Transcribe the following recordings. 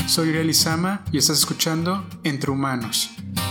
Soy Uriel Izama y estás escuchando Entre Humanos.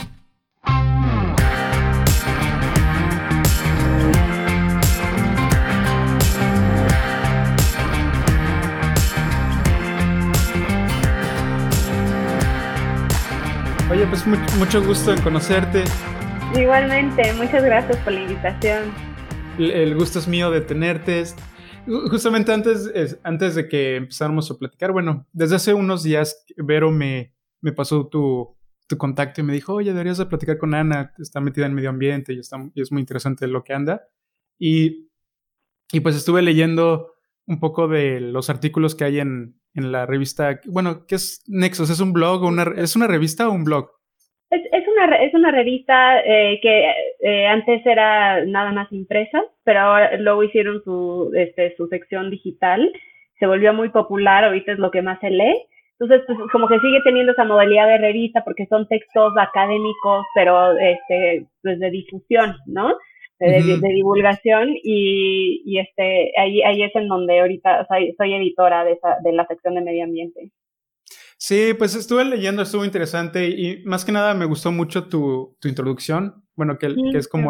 Oye, pues mucho gusto en conocerte. Igualmente, muchas gracias por la invitación. El gusto es mío de tenerte. Justamente antes de que empezáramos a platicar, bueno, desde hace unos días Vero me pasó tu contacto y me dijo, oye, deberías de platicar con Ana, está metida en medio ambiente y es muy interesante lo que anda. Y pues estuve leyendo un poco de los artículos que hay en la revista, bueno, ¿qué es Nexos? ¿Es un blog o ¿es una revista o un blog? Es una revista que antes era nada más impresa, pero ahora luego hicieron su sección digital, se volvió muy popular, ahorita es lo que más se lee. Entonces, pues, como que sigue teniendo esa modalidad de revista porque son textos académicos, pero pues de difusión, ¿no? De divulgación y ahí es en donde ahorita soy editora de la sección de medio ambiente. Sí, pues estuve leyendo, estuvo interesante y más que nada me gustó mucho tu introducción, bueno, que es como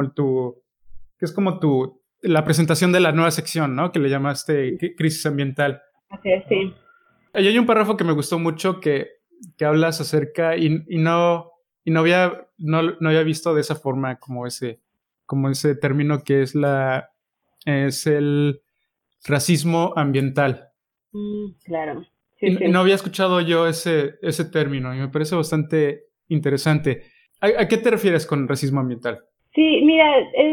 la presentación de la nueva sección, ¿no? Que le llamaste crisis ambiental. Así es, sí. Y hay un párrafo que me gustó mucho que hablas acerca y no había visto de esa forma como ese término que es el racismo ambiental. Claro. Sí, sí. No había escuchado yo ese término y me parece bastante interesante. ¿A qué te refieres con racismo ambiental? Sí, mira,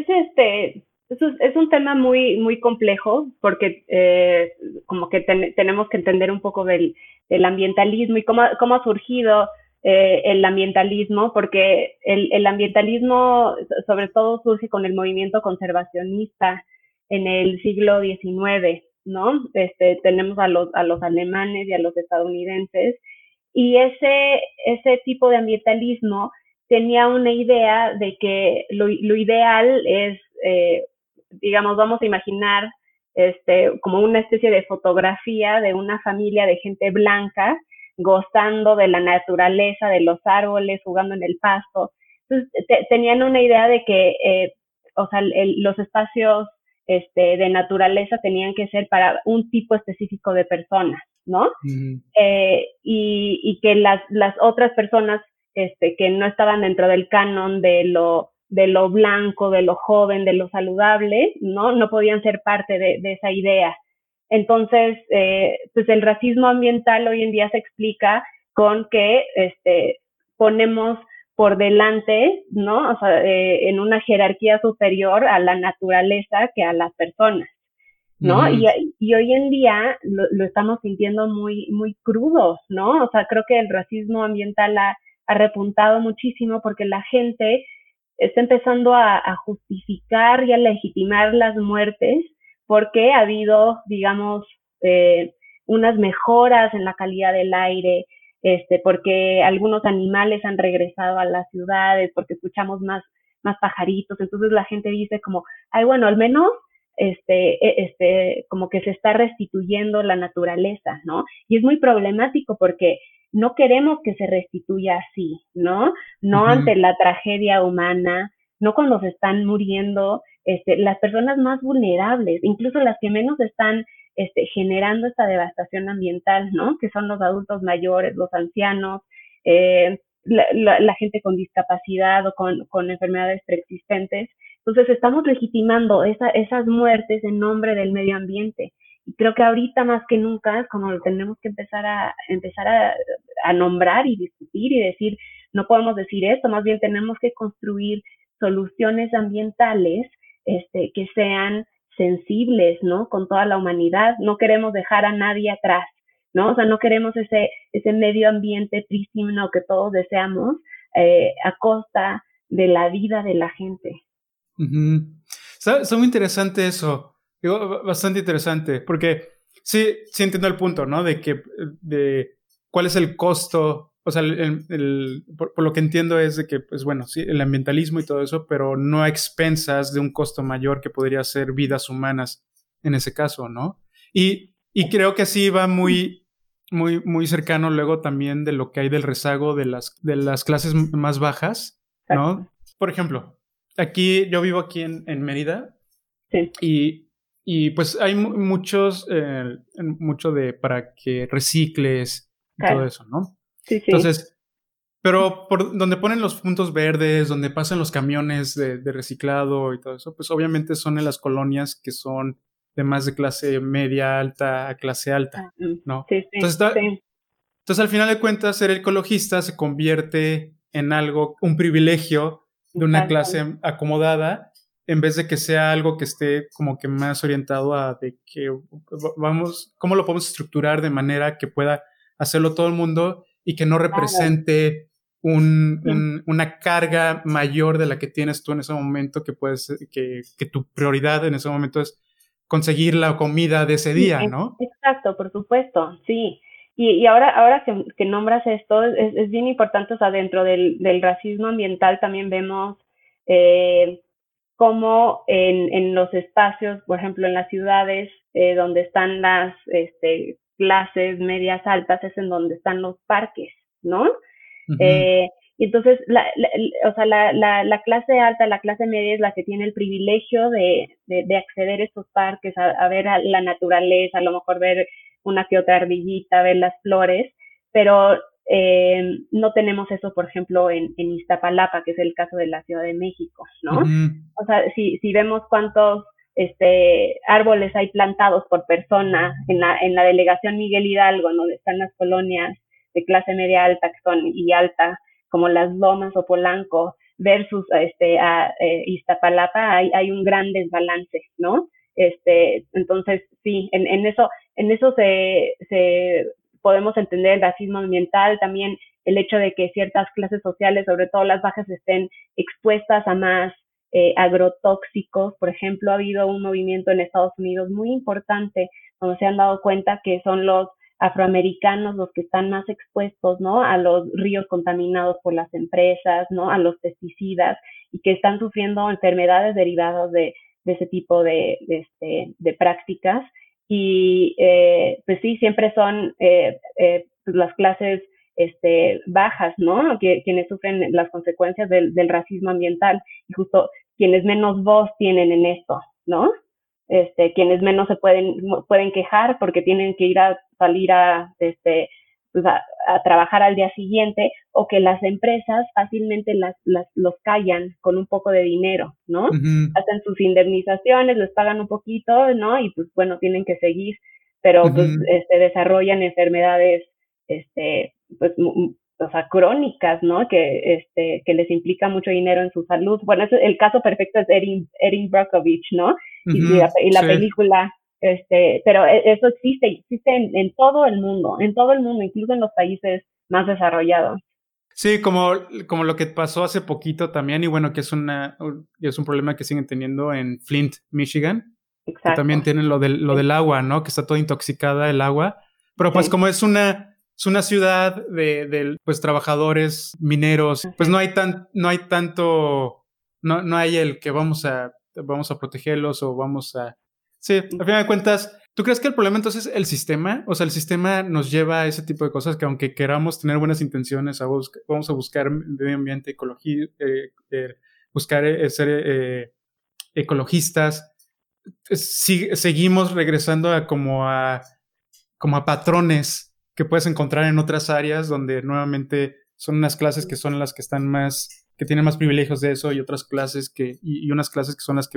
es un tema muy, muy complejo porque como que tenemos que entender un poco del ambientalismo y cómo ha surgido el ambientalismo, porque el ambientalismo sobre todo surge con el movimiento conservacionista en el siglo XIX, ¿no? Tenemos a los alemanes y a los estadounidenses y ese tipo de ambientalismo tenía una idea de que lo ideal es, digamos, vamos a imaginar como una especie de fotografía de una familia de gente blanca gozando de la naturaleza, de los árboles, jugando en el pasto. Entonces, tenían una idea de que, los espacios de naturaleza tenían que ser para un tipo específico de personas, ¿no? Uh-huh. Y que las otras personas que no estaban dentro del canon de lo blanco, de lo joven, de lo saludable, no podían ser parte de esa idea. Entonces, pues el racismo ambiental hoy en día se explica con que ponemos por delante, ¿no? O sea, en una jerarquía superior a la naturaleza que a las personas, ¿no? Uh-huh. Y hoy en día lo estamos sintiendo muy, muy crudo, ¿no? O sea, creo que el racismo ambiental ha repuntado muchísimo porque la gente está empezando a justificar y a legitimar las muertes porque ha habido, digamos, unas mejoras en la calidad del aire, porque algunos animales han regresado a las ciudades, porque escuchamos más pajaritos, entonces la gente dice como, ay, bueno, al menos como que se está restituyendo la naturaleza, ¿no? Y es muy problemático porque no queremos que se restituya así, ¿no? No uh-huh. Ante la tragedia humana, no cuando se están muriendo las personas más vulnerables, incluso las que menos están generando esta devastación ambiental, ¿no? Que son los adultos mayores, los ancianos, la gente con discapacidad o con enfermedades preexistentes. Entonces estamos legitimando esas muertes en nombre del medio ambiente. Y creo que ahorita más que nunca es como lo tenemos que empezar a nombrar y discutir y decir, no podemos decir esto, más bien tenemos que construir soluciones ambientales que sean sensibles, ¿no? Con toda la humanidad. No queremos dejar a nadie atrás, ¿no? O sea, no queremos ese medio ambiente prístino que todos deseamos a costa de la vida de la gente. Uh-huh. Está muy interesante eso. Digo, bastante interesante, porque sí entiendo el punto, ¿no? De cuál es el costo, o sea, por lo que entiendo es de que, pues bueno, sí, el ambientalismo y todo eso, pero no a expensas de un costo mayor que podría ser vidas humanas en ese caso, ¿no? Y creo que sí va muy muy, muy cercano luego también de lo que hay del rezago de las clases más bajas, ¿no? Exacto. Por ejemplo, yo vivo aquí en Mérida. Sí. Y pues hay mucho para que recicles y todo Claro. eso, ¿no? Sí, sí. Entonces, pero por donde ponen los puntos verdes, donde pasan los camiones de reciclado y todo eso, pues obviamente son en las colonias que son de más de clase media alta a clase alta, ¿no? Sí, sí, Entonces, sí. entonces al final de cuentas, ser ecologista se convierte en un privilegio de una Exacto. clase acomodada, en vez de que sea algo que esté como que más orientado a de que cómo lo podemos estructurar de manera que pueda hacerlo todo el mundo y que no Claro. represente una carga mayor de la que tienes tú en ese momento, que tu prioridad en ese momento es conseguir la comida de ese Sí, día, ¿no? exacto, por supuesto, sí. Y ahora que nombras esto, es bien importante, o sea, dentro del racismo ambiental también vemos eh, cómo en los espacios, por ejemplo, en las ciudades donde están las clases medias altas, es en donde están los parques, ¿no? Uh-huh. Eh, y entonces, o sea, la clase alta, la clase media es la que tiene el privilegio de acceder a estos parques, a ver a la naturaleza, a lo mejor ver una que otra ardillita, ver las flores, pero no tenemos eso, por ejemplo, en Iztapalapa, que es el caso de la Ciudad de México, ¿no? Uh-huh. O sea, si vemos cuántos árboles hay plantados por persona en la delegación Miguel Hidalgo, ¿no? Donde están las colonias de clase media alta que son y alta, como Las Lomas o Polanco, versus Iztapalapa, hay un gran desbalance, ¿no? Entonces, sí, en eso se podemos entender el racismo ambiental, también el hecho de que ciertas clases sociales, sobre todo las bajas, estén expuestas a más agrotóxicos. Por ejemplo, ha habido un movimiento en Estados Unidos muy importante donde se han dado cuenta que son los afroamericanos los que están más expuestos, ¿no? A los ríos contaminados por las empresas, ¿no? A los pesticidas y que están sufriendo enfermedades derivadas de ese tipo de prácticas. Y pues sí, siempre son pues las clases bajas, ¿no? Quienes sufren las consecuencias del racismo ambiental y justo quienes menos voz tienen en esto, ¿no? Quienes menos se pueden quejar porque tienen que salir pues a trabajar al día siguiente, o que las empresas fácilmente los callan con un poco de dinero, ¿no? Uh-huh. Hacen sus indemnizaciones, les pagan un poquito, ¿no? Y pues bueno, tienen que seguir, pero pues Uh-huh. desarrollan enfermedades, pues o sea, crónicas, ¿no? Que les implica mucho dinero en su salud. Bueno, el caso perfecto es Erin Brockovich, ¿no? Uh-huh. Y la Sí. película, pero eso existe en todo el mundo, incluso en los países más desarrollados. Sí, como lo que pasó hace poquito también, y bueno, que es un problema que siguen teniendo en Flint, Michigan, que Exacto. también tienen lo del agua, ¿no? Que está toda intoxicada el agua. Pero pues Sí. como es una ciudad de pues trabajadores mineros, pues Ajá. no hay tanto, no hay el que vamos a protegerlos o vamos a. Sí, al final de cuentas, ¿tú crees que el problema entonces es el sistema? O sea, el sistema nos lleva a ese tipo de cosas que aunque queramos tener buenas intenciones, vamos a buscar medio ambiente, ecología, buscar ser ecologistas, seguimos regresando como a patrones que puedes encontrar en otras áreas donde nuevamente son unas clases que son las que están que tienen más privilegios de eso, y otras clases y unas clases que son las que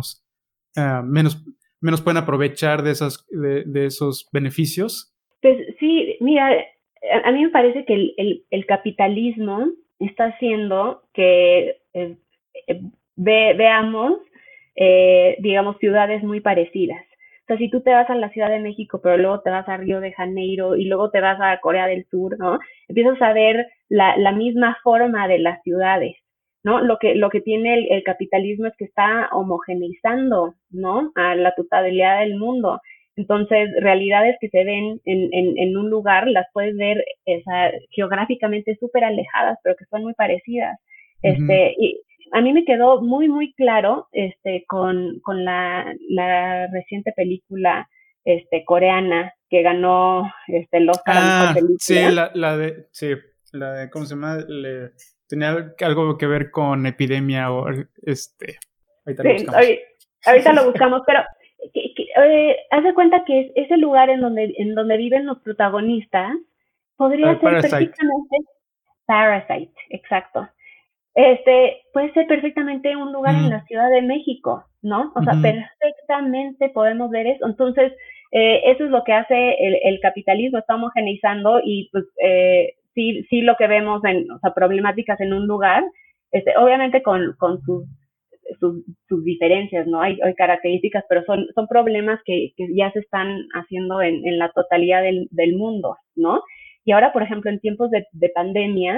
menos pueden aprovechar de esos beneficios. Pues sí, mira, a mí me parece que el capitalismo está haciendo que eh, veamos, digamos, ciudades muy parecidas. O sea, si tú te vas a la Ciudad de México, pero luego te vas a Río de Janeiro y luego te vas a Corea del Sur, ¿no? Empiezas a ver la misma forma de las ciudades, ¿no? Lo que tiene el capitalismo es que está homogeneizando, ¿no? A la totalidad del mundo. Entonces, realidades que se ven en un lugar las puedes ver geográficamente súper alejadas, pero que son muy parecidas. Uh-huh. Y a mí me quedó muy, muy claro con la reciente película coreana que ganó el Oscar a mejor película. La de, ¿cómo se llama? Tenía algo que ver con epidemia o ahorita lo buscamos. Ahorita lo buscamos, pero haz de cuenta que ese lugar en donde viven los protagonistas podría ser perfectamente Parasite, exacto. Puede ser perfectamente un lugar en la Ciudad de México, ¿no? O sea, perfectamente podemos ver eso. Entonces, eso es lo que hace el capitalismo, está homogeneizando y pues sí lo que vemos o sea, problemáticas en un lugar, obviamente con sus diferencias, ¿no? Hay características, pero son problemas que ya se están haciendo en la totalidad del mundo, ¿no? Y ahora, por ejemplo, en tiempos de pandemia,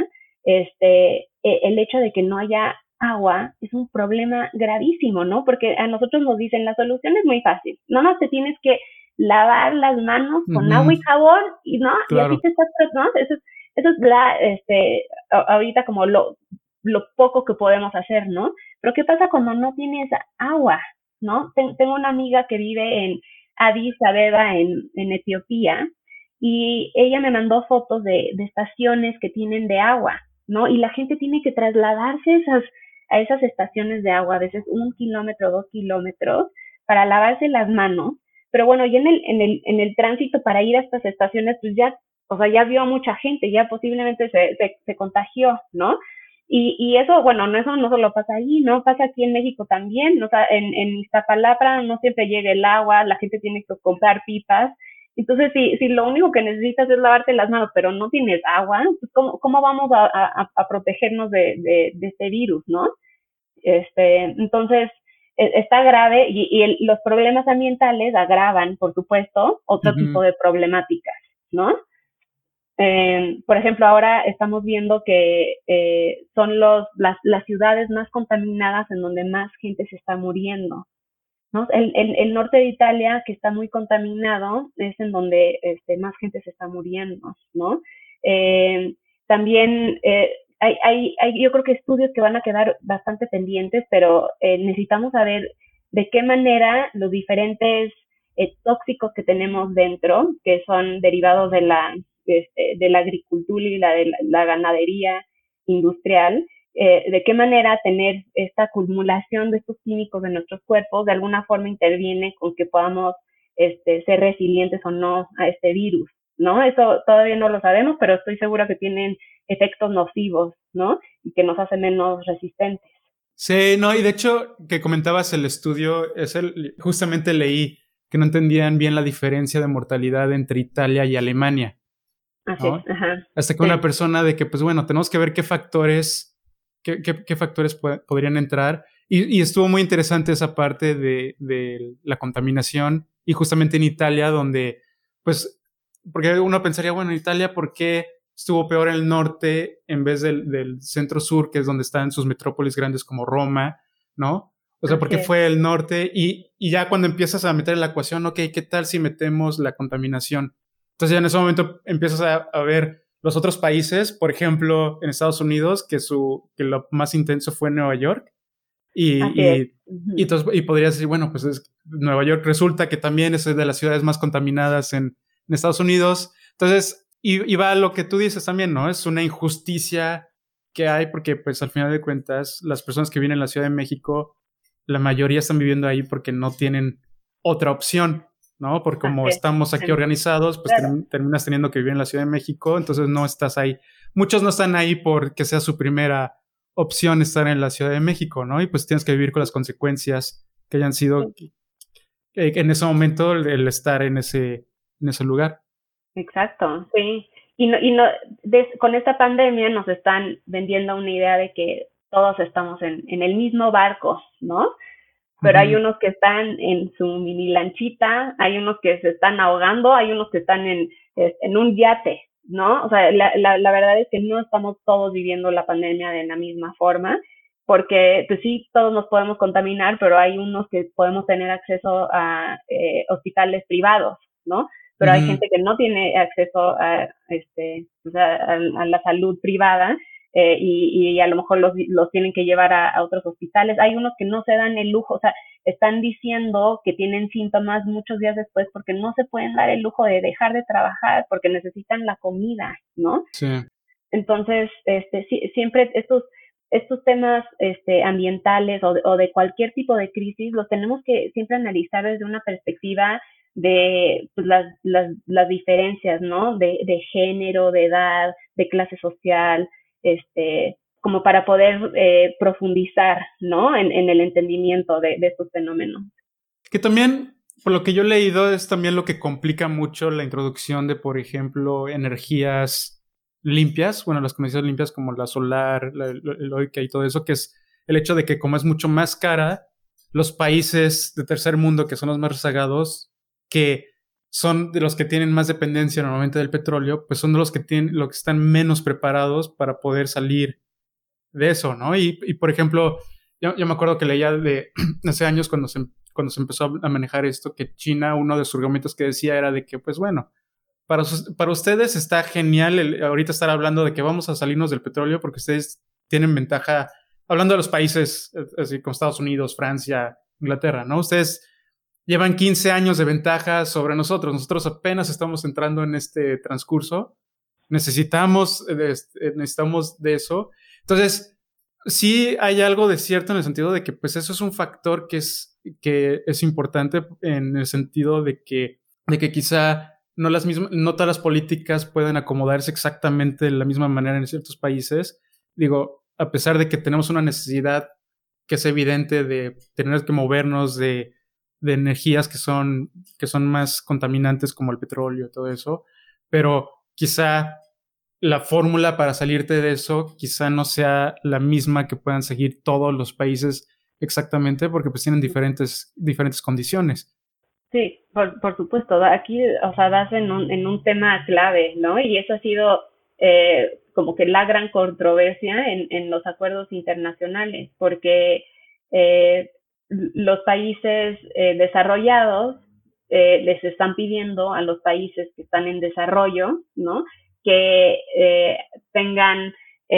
el hecho de que no haya agua es un problema gravísimo, ¿no? Porque a nosotros nos dicen, la solución es muy fácil, no más te tienes que lavar las manos con agua y jabón, y no, claro. Y así te estás, ¿no? Eso es ahorita como lo poco que podemos hacer, ¿no? Pero ¿qué pasa cuando no tienes agua, no? Tengo una amiga que vive en Addis Abeba, en Etiopía, y ella me mandó fotos de estaciones que tienen de agua, ¿no? Y la gente tiene que trasladarse a esas estaciones de agua, a veces 1 kilómetro, 2 kilómetros, para lavarse las manos. Pero bueno, ya en el tránsito para ir a estas estaciones, pues ya, o sea, ya vio a mucha gente, ya posiblemente se contagió, ¿no? Y eso, bueno, eso no solo pasa ahí, ¿no? Pasa aquí en México también, o sea, en Iztapalapa no siempre llega el agua, la gente tiene que comprar pipas. Entonces, si lo único que necesitas es lavarte las manos, pero no tienes agua, pues ¿cómo vamos a protegernos de este virus, no? Entonces, está grave y los problemas ambientales agravan, por supuesto, otro tipo de problemáticas, ¿no? Por ejemplo, ahora estamos viendo que son las ciudades más contaminadas en donde más gente se está muriendo, ¿no? El norte de Italia, que está muy contaminado, es en donde más gente se está muriendo, ¿no? También hay yo creo que estudios que van a quedar bastante pendientes, pero necesitamos saber de qué manera los diferentes tóxicos que tenemos dentro, que son derivados de la agricultura y la ganadería industrial, de qué manera tener esta acumulación de estos químicos en nuestros cuerpos de alguna forma interviene con que podamos ser resilientes o no a este virus, ¿no? Eso todavía no lo sabemos, pero estoy segura que tienen efectos nocivos, ¿no? Y que nos hacen menos resistentes. Sí, no, y de hecho, que comentabas el estudio, justamente leí que no entendían bien la diferencia de mortalidad entre Italia y Alemania. Así, ¿no? Ajá. Hasta que una persona de que, pues bueno, tenemos que ver qué factores podrían entrar. Y estuvo muy interesante esa parte de la contaminación. Y justamente en Italia, donde, pues, porque uno pensaría, bueno, en Italia, ¿por qué estuvo peor el norte en vez del centro-sur, que es donde están sus metrópolis grandes como Roma, ¿no? O sea, ¿por qué fue el norte? Y ya cuando empiezas a meter en la ecuación, ok, ¿qué tal si metemos la contaminación? Entonces ya en ese momento empiezas a ver los otros países, por ejemplo, en Estados Unidos, que lo más intenso fue Nueva York. Y podrías decir, bueno, pues Nueva York resulta que también es de las ciudades más contaminadas en Estados Unidos. Entonces, y va lo que tú dices también, ¿no? Es una injusticia que hay porque, pues, al final de cuentas, las personas que viven en la Ciudad de México, la mayoría están viviendo ahí porque no tienen otra opción, ¿no? Porque como estamos aquí organizados, pues terminas teniendo que vivir en la Ciudad de México, entonces no estás ahí. Muchos no están ahí porque sea su primera opción estar en la Ciudad de México, ¿no? Y pues tienes que vivir con las consecuencias que hayan sido en ese momento el estar en ese lugar. Exacto, sí. Con esta pandemia nos están vendiendo una idea de que todos estamos en el mismo barco, ¿no? Pero hay unos que están en su mini lanchita, hay unos que se están ahogando, hay unos que están en un yate, ¿no? O sea, la verdad es que no estamos todos viviendo la pandemia de la misma forma, porque pues sí, todos nos podemos contaminar, pero hay unos que podemos tener acceso a hospitales privados, ¿no? Pero hay gente que no tiene acceso a la salud privada, y a lo mejor los tienen que llevar a otros hospitales. Hay unos que no se dan el lujo, o sea, están diciendo que tienen síntomas muchos días después porque no se pueden dar el lujo de dejar de trabajar porque necesitan la comida, ¿no? Sí. Entonces, siempre estos temas ambientales o de cualquier tipo de crisis los tenemos que siempre analizar desde una perspectiva de pues, las diferencias, ¿no? De género, de edad, de clase social, como para poder profundizar, ¿no? En el entendimiento de estos fenómenos. Que también, por lo que yo he leído, es también lo que complica mucho la introducción de, por ejemplo, energías limpias, bueno, las conocidas limpias como la solar, la eólica y todo eso, que es el hecho de que como es mucho más cara, los países de tercer mundo, que son los más rezagados, que son de los que tienen más dependencia normalmente del petróleo, pues son de los que están menos preparados para poder salir de eso, ¿no? Y por ejemplo, yo me acuerdo que leía de hace años cuando se empezó a manejar esto, que China, uno de sus argumentos que decía era de que, pues bueno, para ustedes está genial ahorita estar hablando de que vamos a salirnos del petróleo porque ustedes tienen ventaja, hablando de los países así como Estados Unidos, Francia, Inglaterra, ¿no? Ustedes llevan 15 años de ventaja sobre nosotros. Nosotros apenas estamos entrando en este transcurso. Necesitamos de eso. Entonces, sí hay algo de cierto en el sentido de que pues eso es un factor que es importante en el sentido de que quizá no todas las políticas pueden acomodarse exactamente de la misma manera en ciertos países. Digo, a pesar de que tenemos una necesidad que es evidente de tener que movernos de energías que son más contaminantes como el petróleo y todo eso, pero quizá la fórmula para salirte de eso quizá no sea la misma que puedan seguir todos los países exactamente porque pues tienen diferentes condiciones. Sí, por supuesto. Aquí, o sea, das en un tema clave, ¿no? Y eso ha sido como que la gran controversia en los acuerdos internacionales, porque los países desarrollados les están pidiendo a los países que están en desarrollo, ¿no? Que tengan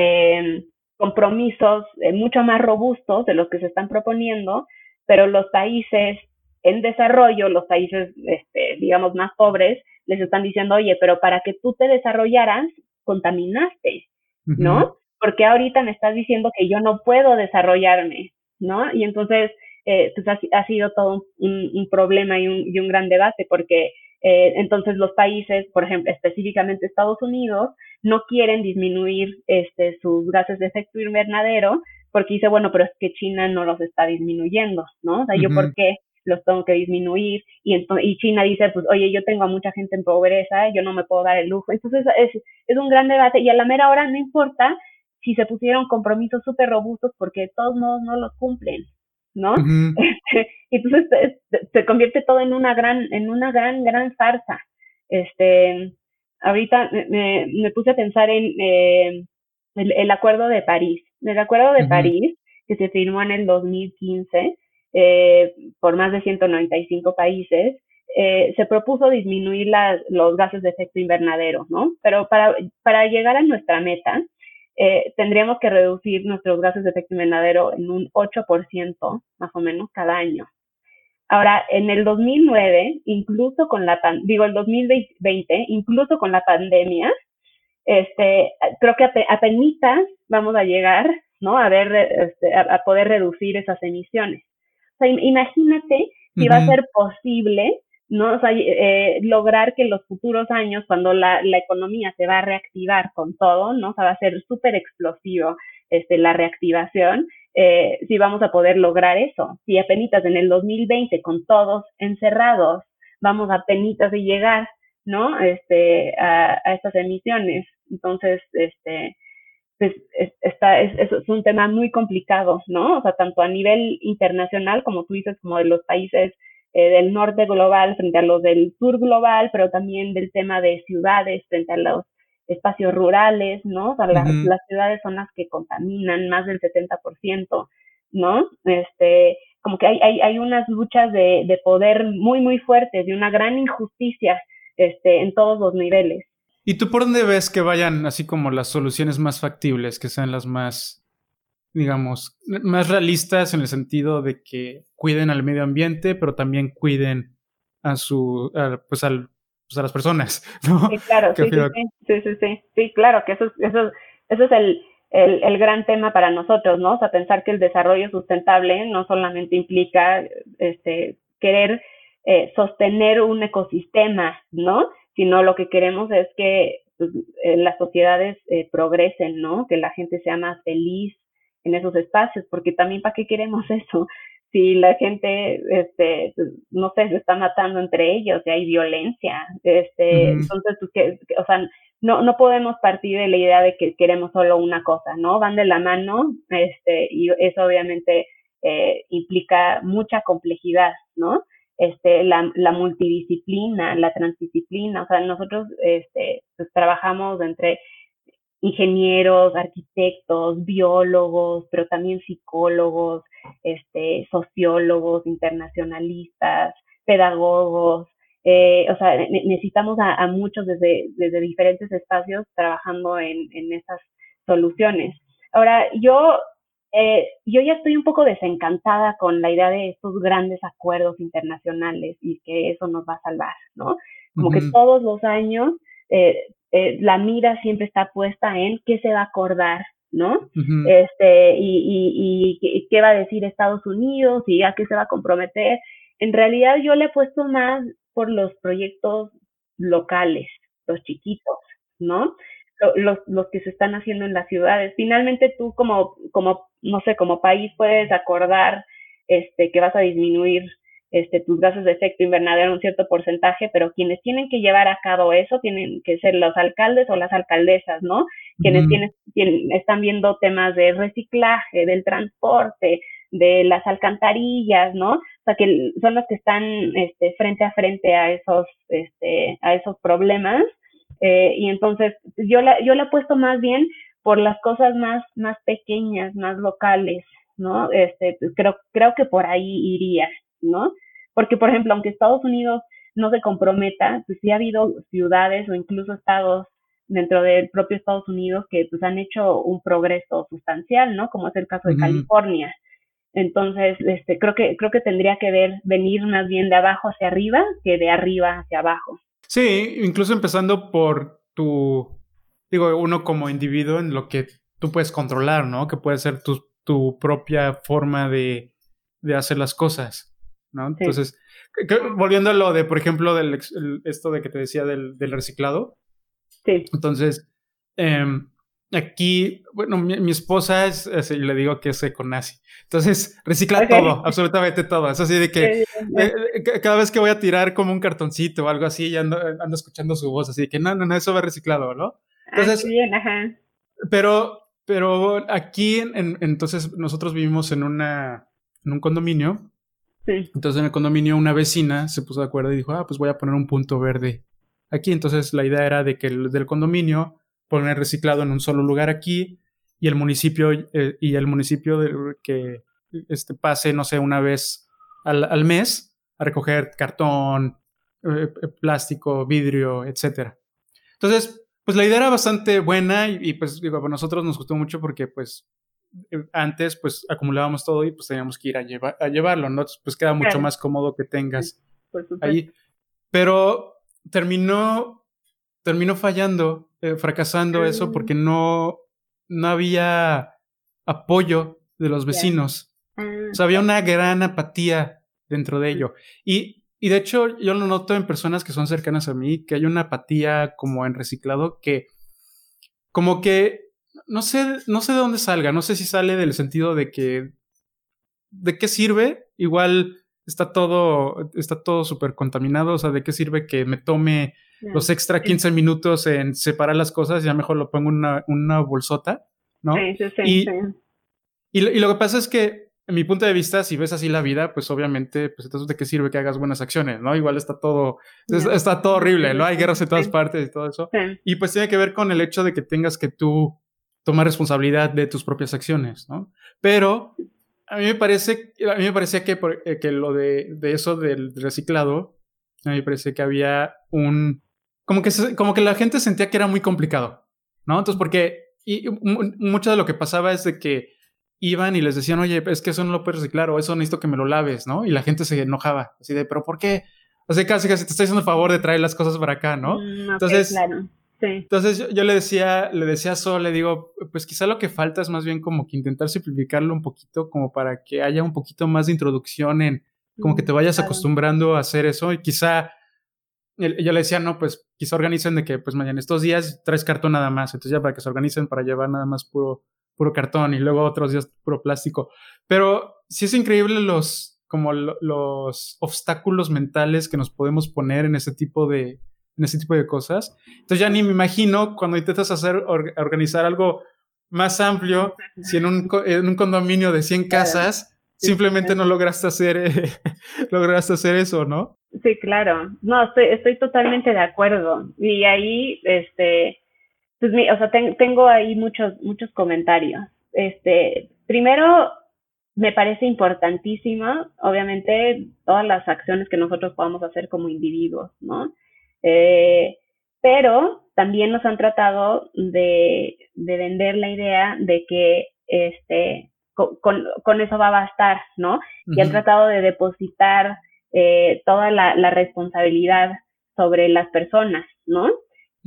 compromisos mucho más robustos de los que se están proponiendo, pero los países en desarrollo, los países, digamos, más pobres, les están diciendo, oye, pero para que tú te desarrollaras, contaminaste, ¿no? Uh-huh. Porque ahorita me estás diciendo que yo no puedo desarrollarme, ¿no? Y entonces, pues ha sido todo un problema y un gran debate, porque entonces los países, por ejemplo, específicamente Estados Unidos, no quieren disminuir sus gases de efecto invernadero, porque dice, bueno, pero es que China no los está disminuyendo, ¿no? O sea, uh-huh. ¿Yo por qué los tengo que disminuir? Y China dice, pues, oye, yo tengo a mucha gente en pobreza, yo no me puedo dar el lujo. Entonces, es un gran debate, y a la mera hora no importa si se pusieron compromisos súper robustos, porque de todos modos no los cumplen, ¿no? Uh-huh. Entonces se convierte todo en una gran farsa. Ahorita me puse a pensar en el Acuerdo de París. El Acuerdo de uh-huh. París, que se firmó en el 2015 por más de 195 países, se propuso disminuir los gases de efecto invernadero, ¿no? Pero para llegar a nuestra meta, tendríamos que reducir nuestros gases de efecto invernadero en un 8% más o menos cada año. Ahora, en el 2009, incluso con el 2020, incluso con la pandemia, creo que apenitas vamos a llegar, ¿no? A poder reducir esas emisiones. O sea, imagínate si uh-huh. va a ser posible, ¿no? O sea, lograr que en los futuros años, cuando la economía se va a reactivar con todo, ¿no? O sea, va a ser súper explosivo la reactivación, si vamos a poder lograr eso. Si apenitas en el 2020, con todos encerrados, vamos apenitas de llegar, ¿no? A estas emisiones. Entonces, pues es un tema muy complicado, ¿no? O sea, tanto a nivel internacional, como tú dices, como de los países del norte global frente a los del sur global, pero también del tema de ciudades frente a los espacios rurales, ¿no? O sea, uh-huh. las ciudades son las que contaminan más del 70%, ¿no? Como que hay unas luchas de poder muy, muy fuertes y una gran injusticia en todos los niveles. ¿Y tú por dónde ves que vayan así como las soluciones más factibles, que sean las más, digamos, más realistas en el sentido de que cuiden al medio ambiente, pero también cuiden a a las personas, ¿no? Sí, claro, sí, claro, que eso es el gran tema para nosotros, ¿no? O sea, pensar que el desarrollo sustentable no solamente implica querer sostener un ecosistema, ¿no? Sino lo que queremos es que pues, las sociedades progresen, ¿no? Que la gente sea más feliz en esos espacios, porque también ¿para qué queremos eso? Si la gente, pues, no sé, se está matando entre ellos, y hay violencia, entonces, pues, o sea, no podemos partir de la idea de que queremos solo una cosa, ¿no? Van de la mano, y eso obviamente implica mucha complejidad, ¿no? La multidisciplina, la transdisciplina, o sea, nosotros, pues trabajamos entre ingenieros, arquitectos, biólogos, pero también psicólogos, sociólogos, internacionalistas, pedagogos, o sea, necesitamos a muchos desde diferentes espacios trabajando en esas soluciones. Ahora, yo ya estoy un poco desencantada con la idea de estos grandes acuerdos internacionales y que eso nos va a salvar, ¿no? Como que todos los años la mira siempre está puesta en qué se va a acordar, ¿no? Y qué va a decir Estados Unidos y a qué se va a comprometer. En realidad yo le he puesto más por los proyectos locales, los chiquitos, ¿no? Los que se están haciendo en las ciudades. Finalmente tú no sé, como país puedes acordar que vas a disminuir tus gases de efecto invernadero un cierto porcentaje, pero quienes tienen que llevar a cabo eso tienen que ser los alcaldes o las alcaldesas, ¿no? Quienes están viendo temas de reciclaje, del transporte, de las alcantarillas, ¿no? O sea, que son los que están frente a frente a esos problemas. Y entonces yo la he puesto más bien por las cosas más pequeñas, más locales, ¿no? Creo que por ahí iría, ¿no? Porque, por ejemplo, aunque Estados Unidos no se comprometa, pues sí ha habido ciudades o incluso estados dentro del propio Estados Unidos que pues han hecho un progreso sustancial, ¿no? Como es el caso de California. Entonces, creo que tendría que venir más bien de abajo hacia arriba que de arriba hacia abajo. Sí, incluso empezando por uno como individuo en lo que tú puedes controlar, ¿no? Que puede ser tu propia forma de hacer las cosas, ¿no? Sí. Entonces, volviendo a lo de, por ejemplo, esto de que te decía del reciclado. Sí. Entonces, aquí, bueno, mi esposa le digo que es econazi. Entonces, recicla todo, absolutamente todo. Es así de que cada vez que voy a tirar como un cartoncito o algo así, ya ando escuchando su voz, así de que no, eso va reciclado, ¿no? Entonces, bien, ajá. Pero aquí, entonces, nosotros vivimos en un condominio. Sí. Entonces, en el condominio, una vecina se puso de acuerdo y dijo, pues voy a poner un punto verde aquí. Entonces, la idea era de que del condominio poner reciclado en un solo lugar aquí y el municipio que pase, no sé, una vez al mes a recoger cartón, plástico, vidrio, etcétera. Entonces, pues la idea era bastante buena y pues digo, a nosotros nos gustó mucho porque pues antes pues acumulábamos todo y pues teníamos que ir a llevarlo, ¿no? Entonces, pues queda mucho más cómodo que tengas ahí. Pero terminó fallando, fracasando eso porque no había apoyo de los vecinos. O sea, había una gran apatía dentro de ello. Y de hecho, yo lo noto en personas que son cercanas a mí, que hay una apatía como en reciclado que como que no sé de dónde salga, no sé si sale del sentido de que ¿de qué sirve? Igual está todo súper contaminado, o sea, ¿de qué sirve que me tome los extra 15 minutos en separar las cosas? Ya mejor lo pongo en una bolsota, ¿no? Sí. Y lo que pasa es que, en mi punto de vista, si ves así la vida, pues obviamente, pues entonces ¿de qué sirve que hagas buenas acciones, no? Igual está todo horrible, ¿no? Hay guerras en todas partes y todo eso. Sí. Y pues tiene que ver con el hecho de que tengas que tú tomar responsabilidad de tus propias acciones, ¿no? Pero a mí me parecía que lo de eso del reciclado, a mí me parece que había como que la gente sentía que era muy complicado, ¿no? Entonces, porque mucho de lo que pasaba es de que iban y les decían, oye, es que eso no lo puedes reciclar o eso necesito que me lo laves, ¿no? Y la gente se enojaba, así de, ¿pero por qué? O sea, casi te estoy haciendo el favor de traer las cosas para acá, ¿no? Okay, claro. Sí. Entonces yo le decía a Sol, le digo, pues quizá lo que falta es más bien como que intentar simplificarlo un poquito, como para que haya un poquito más de introducción en, como que te vayas acostumbrando a hacer eso y quizá, yo le decía, no, pues quizá organicen de que pues mañana estos días traes cartón nada más, entonces ya para que se organicen para llevar nada más puro cartón y luego otros días puro plástico. Pero sí es increíble los obstáculos mentales que nos podemos poner en ese tipo de cosas. Entonces ya ni me imagino cuando intentas organizar algo más amplio, si en un condominio de 100 casas, simplemente no lograste hacer eso, ¿no? Sí, claro. No, estoy totalmente de acuerdo. Y ahí, pues, o sea, tengo ahí muchos comentarios. Primero, me parece importantísima, obviamente, todas las acciones que nosotros podamos hacer como individuos, ¿no? Pero también nos han tratado de vender la idea de que con eso va a bastar, ¿no? Uh-huh. Y han tratado de depositar toda la responsabilidad sobre las personas, ¿no? Uh-huh.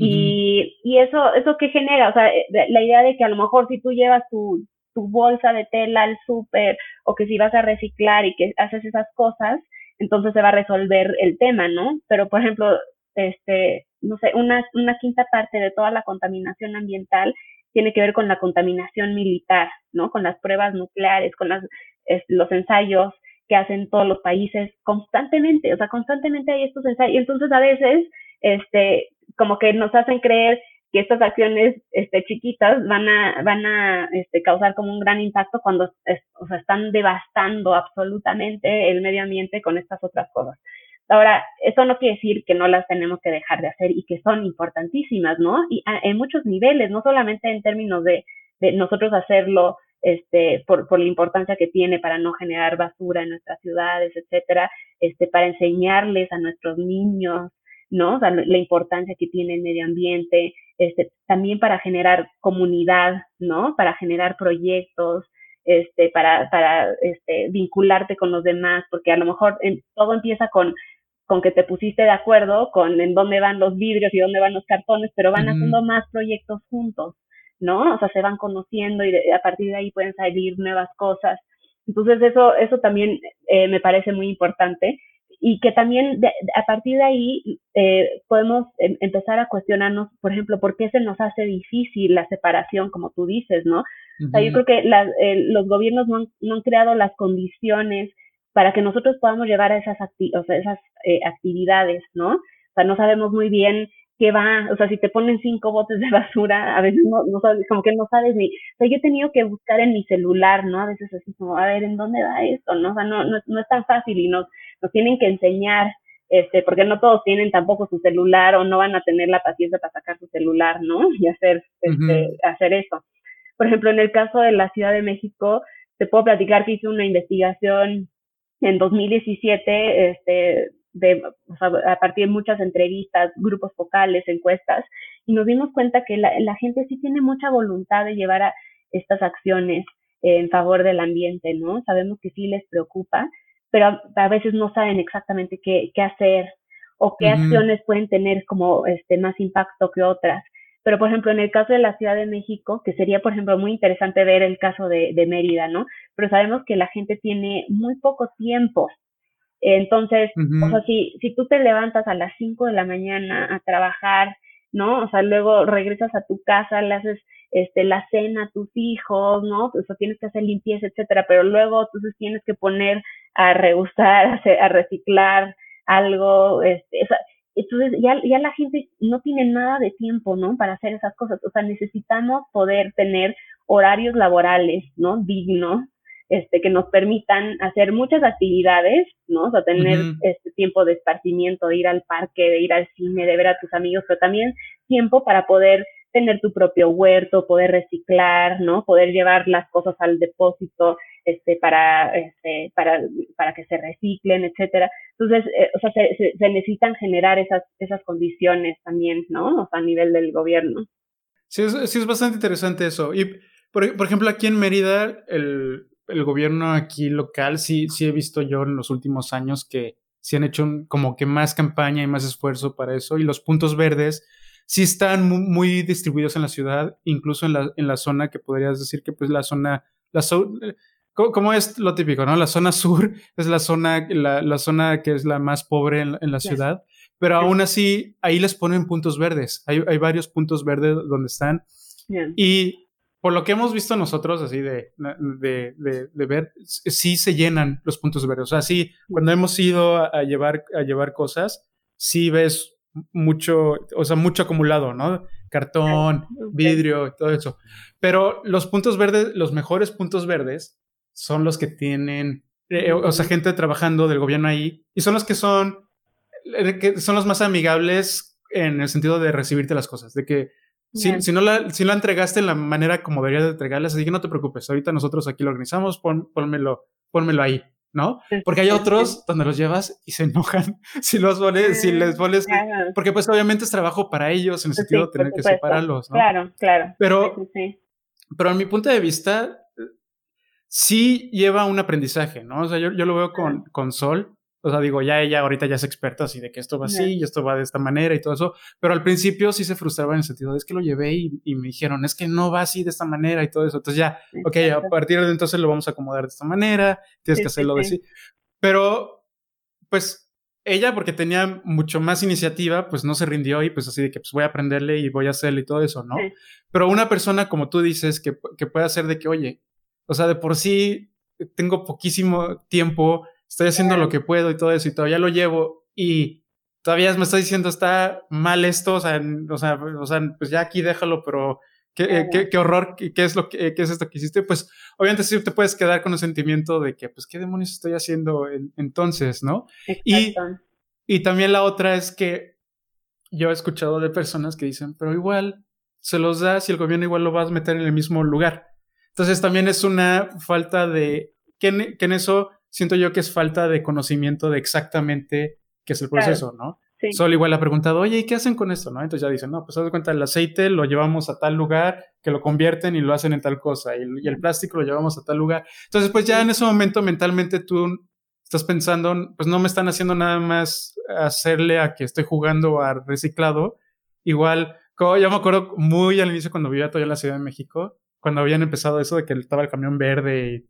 Y eso ¿qué genera? O sea, la idea de que a lo mejor si tú llevas tu bolsa de tela al súper o que si vas a reciclar y que haces esas cosas, entonces se va a resolver el tema, ¿no? Pero, por ejemplo, no sé, una quinta parte de toda la contaminación ambiental tiene que ver con la contaminación militar, ¿no? Con las pruebas nucleares, con los ensayos que hacen todos los países constantemente, o sea, constantemente hay estos ensayos, y entonces a veces, como que nos hacen creer que estas acciones chiquitas van a causar como un gran impacto cuando o sea, están devastando absolutamente el medio ambiente con estas otras cosas. Ahora, eso no quiere decir que no las tenemos que dejar de hacer y que son importantísimas, ¿no? Y en muchos niveles, no solamente en términos de nosotros hacerlo por la importancia que tiene para no generar basura en nuestras ciudades, etcétera, para enseñarles a nuestros niños, ¿no? O sea, la importancia que tiene el medio ambiente, también para generar comunidad, ¿no? Para generar proyectos, para vincularte con los demás, porque a lo mejor todo empieza con que te pusiste de acuerdo con en dónde van los vidrios y dónde van los cartones, pero van haciendo más proyectos juntos, ¿no? O sea, se van conociendo y a partir de ahí pueden salir nuevas cosas. Entonces eso también me parece muy importante y que también a partir de ahí podemos empezar a cuestionarnos, por ejemplo, por qué se nos hace difícil la separación, como tú dices, ¿no? Uh-huh. O sea, yo creo que los gobiernos no han creado las condiciones para que nosotros podamos llevar a esas actividades, ¿no? O sea, no sabemos muy bien qué va, o sea, si te ponen 5 botes de basura, a veces no sabes, como que no sabes ni, o sea, yo he tenido que buscar en mi celular, ¿no? A veces así como, a ver, ¿en dónde va esto? ¿No? O sea, no es tan fácil y nos tienen que enseñar, porque no todos tienen tampoco su celular o no van a tener la paciencia para sacar su celular, ¿no? Y hacer eso. Por ejemplo, en el caso de la Ciudad de México, te puedo platicar que hice una investigación en 2017, o sea, a partir de muchas entrevistas, grupos focales, encuestas, y nos dimos cuenta que la gente sí tiene mucha voluntad de llevar a estas acciones en favor del ambiente, ¿no? Sabemos que sí les preocupa, pero a veces no saben exactamente qué hacer o qué acciones pueden tener como más impacto que otras. Pero, por ejemplo, en el caso de la Ciudad de México, que sería, por ejemplo, muy interesante ver el caso de Mérida, ¿no? Pero sabemos que la gente tiene muy poco tiempo. Entonces, o sea, si tú te levantas a las 5 de la mañana a trabajar, ¿no? O sea, luego regresas a tu casa, le haces la cena a tus hijos, ¿no? O sea, tienes que hacer limpieza, etcétera, pero luego entonces tienes que poner a reusar, a reciclar algo, o sea, entonces ya la gente no tiene nada de tiempo, ¿no? Para hacer esas cosas. O sea, necesitamos poder tener horarios laborales, ¿no? Dignos, que nos permitan hacer muchas actividades, ¿no? O sea, tener tiempo de esparcimiento, de ir al parque, de ir al cine, de ver a tus amigos, pero también tiempo para poder tener tu propio huerto, poder reciclar, ¿no? Poder llevar las cosas al depósito, para que se reciclen, etcétera. Entonces, o sea, se necesitan generar esas condiciones también, ¿no? O sea, a nivel del gobierno. Sí, es bastante interesante eso. Y Por ejemplo, aquí en Mérida, el gobierno aquí local, sí he visto yo en los últimos años que sí han hecho como que más campaña y más esfuerzo para eso, y los puntos verdes sí están muy distribuidos en la ciudad, incluso en la zona que podrías decir que pues ¿cómo es lo típico, no? La zona sur es la zona que es la más pobre en la ciudad, pero aún así ahí les ponen puntos verdes. Hay varios puntos verdes donde están. Y por lo que hemos visto nosotros, así de ver, sí se llenan los puntos verdes. O sea, sí, cuando hemos ido a llevar cosas, sí ves mucho acumulado, ¿no? Cartón, vidrio, todo eso. Pero los puntos verdes, los mejores puntos verdes, son los que tienen, o sea, gente trabajando del gobierno ahí, y son los que son los más amigables en el sentido de recibirte las cosas, de que si no la entregaste en la manera como deberías de entregarlas, así que no te preocupes, ahorita nosotros aquí lo organizamos, pónmelo ahí, ¿no? Porque hay otros donde los llevas y se enojan si les pones, porque pues obviamente es trabajo para ellos en el sentido de tener que separarlos, ¿no? Claro. Pero en mi punto de vista, sí lleva un aprendizaje, ¿no? O sea, yo lo veo con Sol. O sea, digo, ya ella ahorita ya es experta así de que esto va así y esto va de esta manera y todo eso. Pero al principio sí se frustraba en el sentido de es que lo llevé y me dijeron, es que no va así de esta manera y todo eso. Entonces ya, ok, a partir de entonces lo vamos a acomodar de esta manera, tienes que hacerlo de así. Pero, pues, ella, porque tenía mucho más iniciativa, pues no se rindió y pues así de que pues voy a aprenderle y voy a hacerle y todo eso, ¿no? Pero una persona como tú dices que puede hacer de que, oye, o sea, de por sí tengo poquísimo tiempo, estoy haciendo lo que puedo y todo eso, y todavía lo llevo, y todavía me está diciendo, está mal esto, o sea, pues ya aquí déjalo, pero qué horror, qué es esto que hiciste. Pues obviamente sí te puedes quedar con el sentimiento de que, pues, ¿qué demonios estoy haciendo entonces, no? Y también la otra es que yo he escuchado de personas que dicen, pero igual se los das y el gobierno igual lo vas a meter en el mismo lugar. Entonces también es una falta de, que en eso siento yo que es falta de conocimiento de exactamente qué es el proceso, ¿no? Sí. Sol igual ha preguntado, oye, ¿y qué hacen con esto? ¿No? Entonces ya dicen, no, pues haz de cuenta, el aceite lo llevamos a tal lugar, que lo convierten y lo hacen en tal cosa, y el plástico lo llevamos a tal lugar. Entonces, pues ya en ese momento mentalmente tú estás pensando, pues no me están haciendo nada más hacerle a que estoy jugando a reciclado. Igual, yo me acuerdo muy al inicio cuando vivía todavía en la Ciudad de México, cuando habían empezado eso de que estaba el camión verde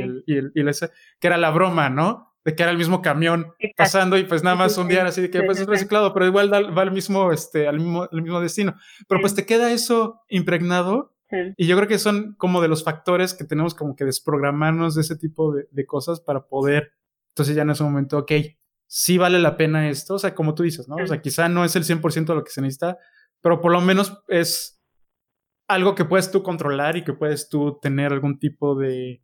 que era la broma, ¿no? De que era el mismo camión pasando y pues nada más un día así de que pues es reciclado, pero igual va al mismo destino. Pero pues te queda eso impregnado y yo creo que son como de los factores que tenemos como que desprogramarnos de ese tipo de cosas para poder, entonces ya en ese momento, ok, sí vale la pena esto, o sea, como tú dices, ¿no? O sea, quizá no es el 100% de lo que se necesita, pero por lo menos es algo que puedes tú controlar y que puedes tú tener algún tipo de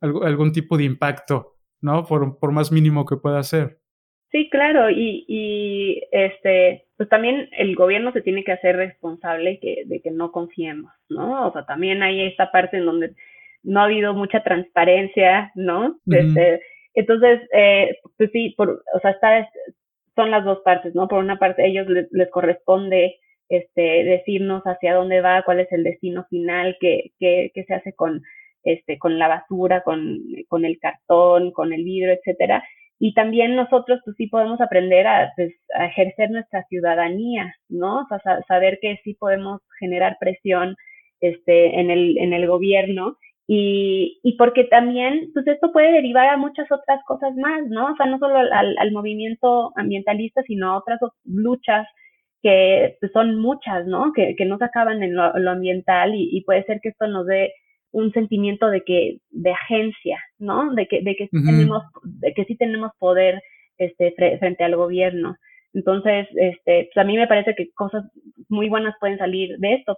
impacto, ¿no? Por más mínimo que pueda ser. Sí, claro, y pues también el gobierno se tiene que hacer responsable de que no confiemos, ¿no? O sea, también hay esta parte en donde no ha habido mucha transparencia, ¿no? Entonces, pues sí, o sea, son las dos partes, ¿no? Por una parte, a ellos les corresponde decirnos hacia dónde va, cuál es el destino final, qué se hace con la basura, con el cartón, con el vidrio, etcétera. Y también nosotros, pues sí podemos aprender a ejercer nuestra ciudadanía, ¿no? O sea, saber que sí podemos generar presión en el gobierno y porque también, pues esto puede derivar a muchas otras cosas más, ¿no? O sea, no solo al movimiento ambientalista, sino a otras luchas que pues, son muchas, ¿no? Que no se acaban en lo ambiental y puede ser que esto nos dé un sentimiento de agencia, ¿no? De que sí tenemos poder frente al gobierno. Entonces, pues a mí me parece que cosas muy buenas pueden salir de esto,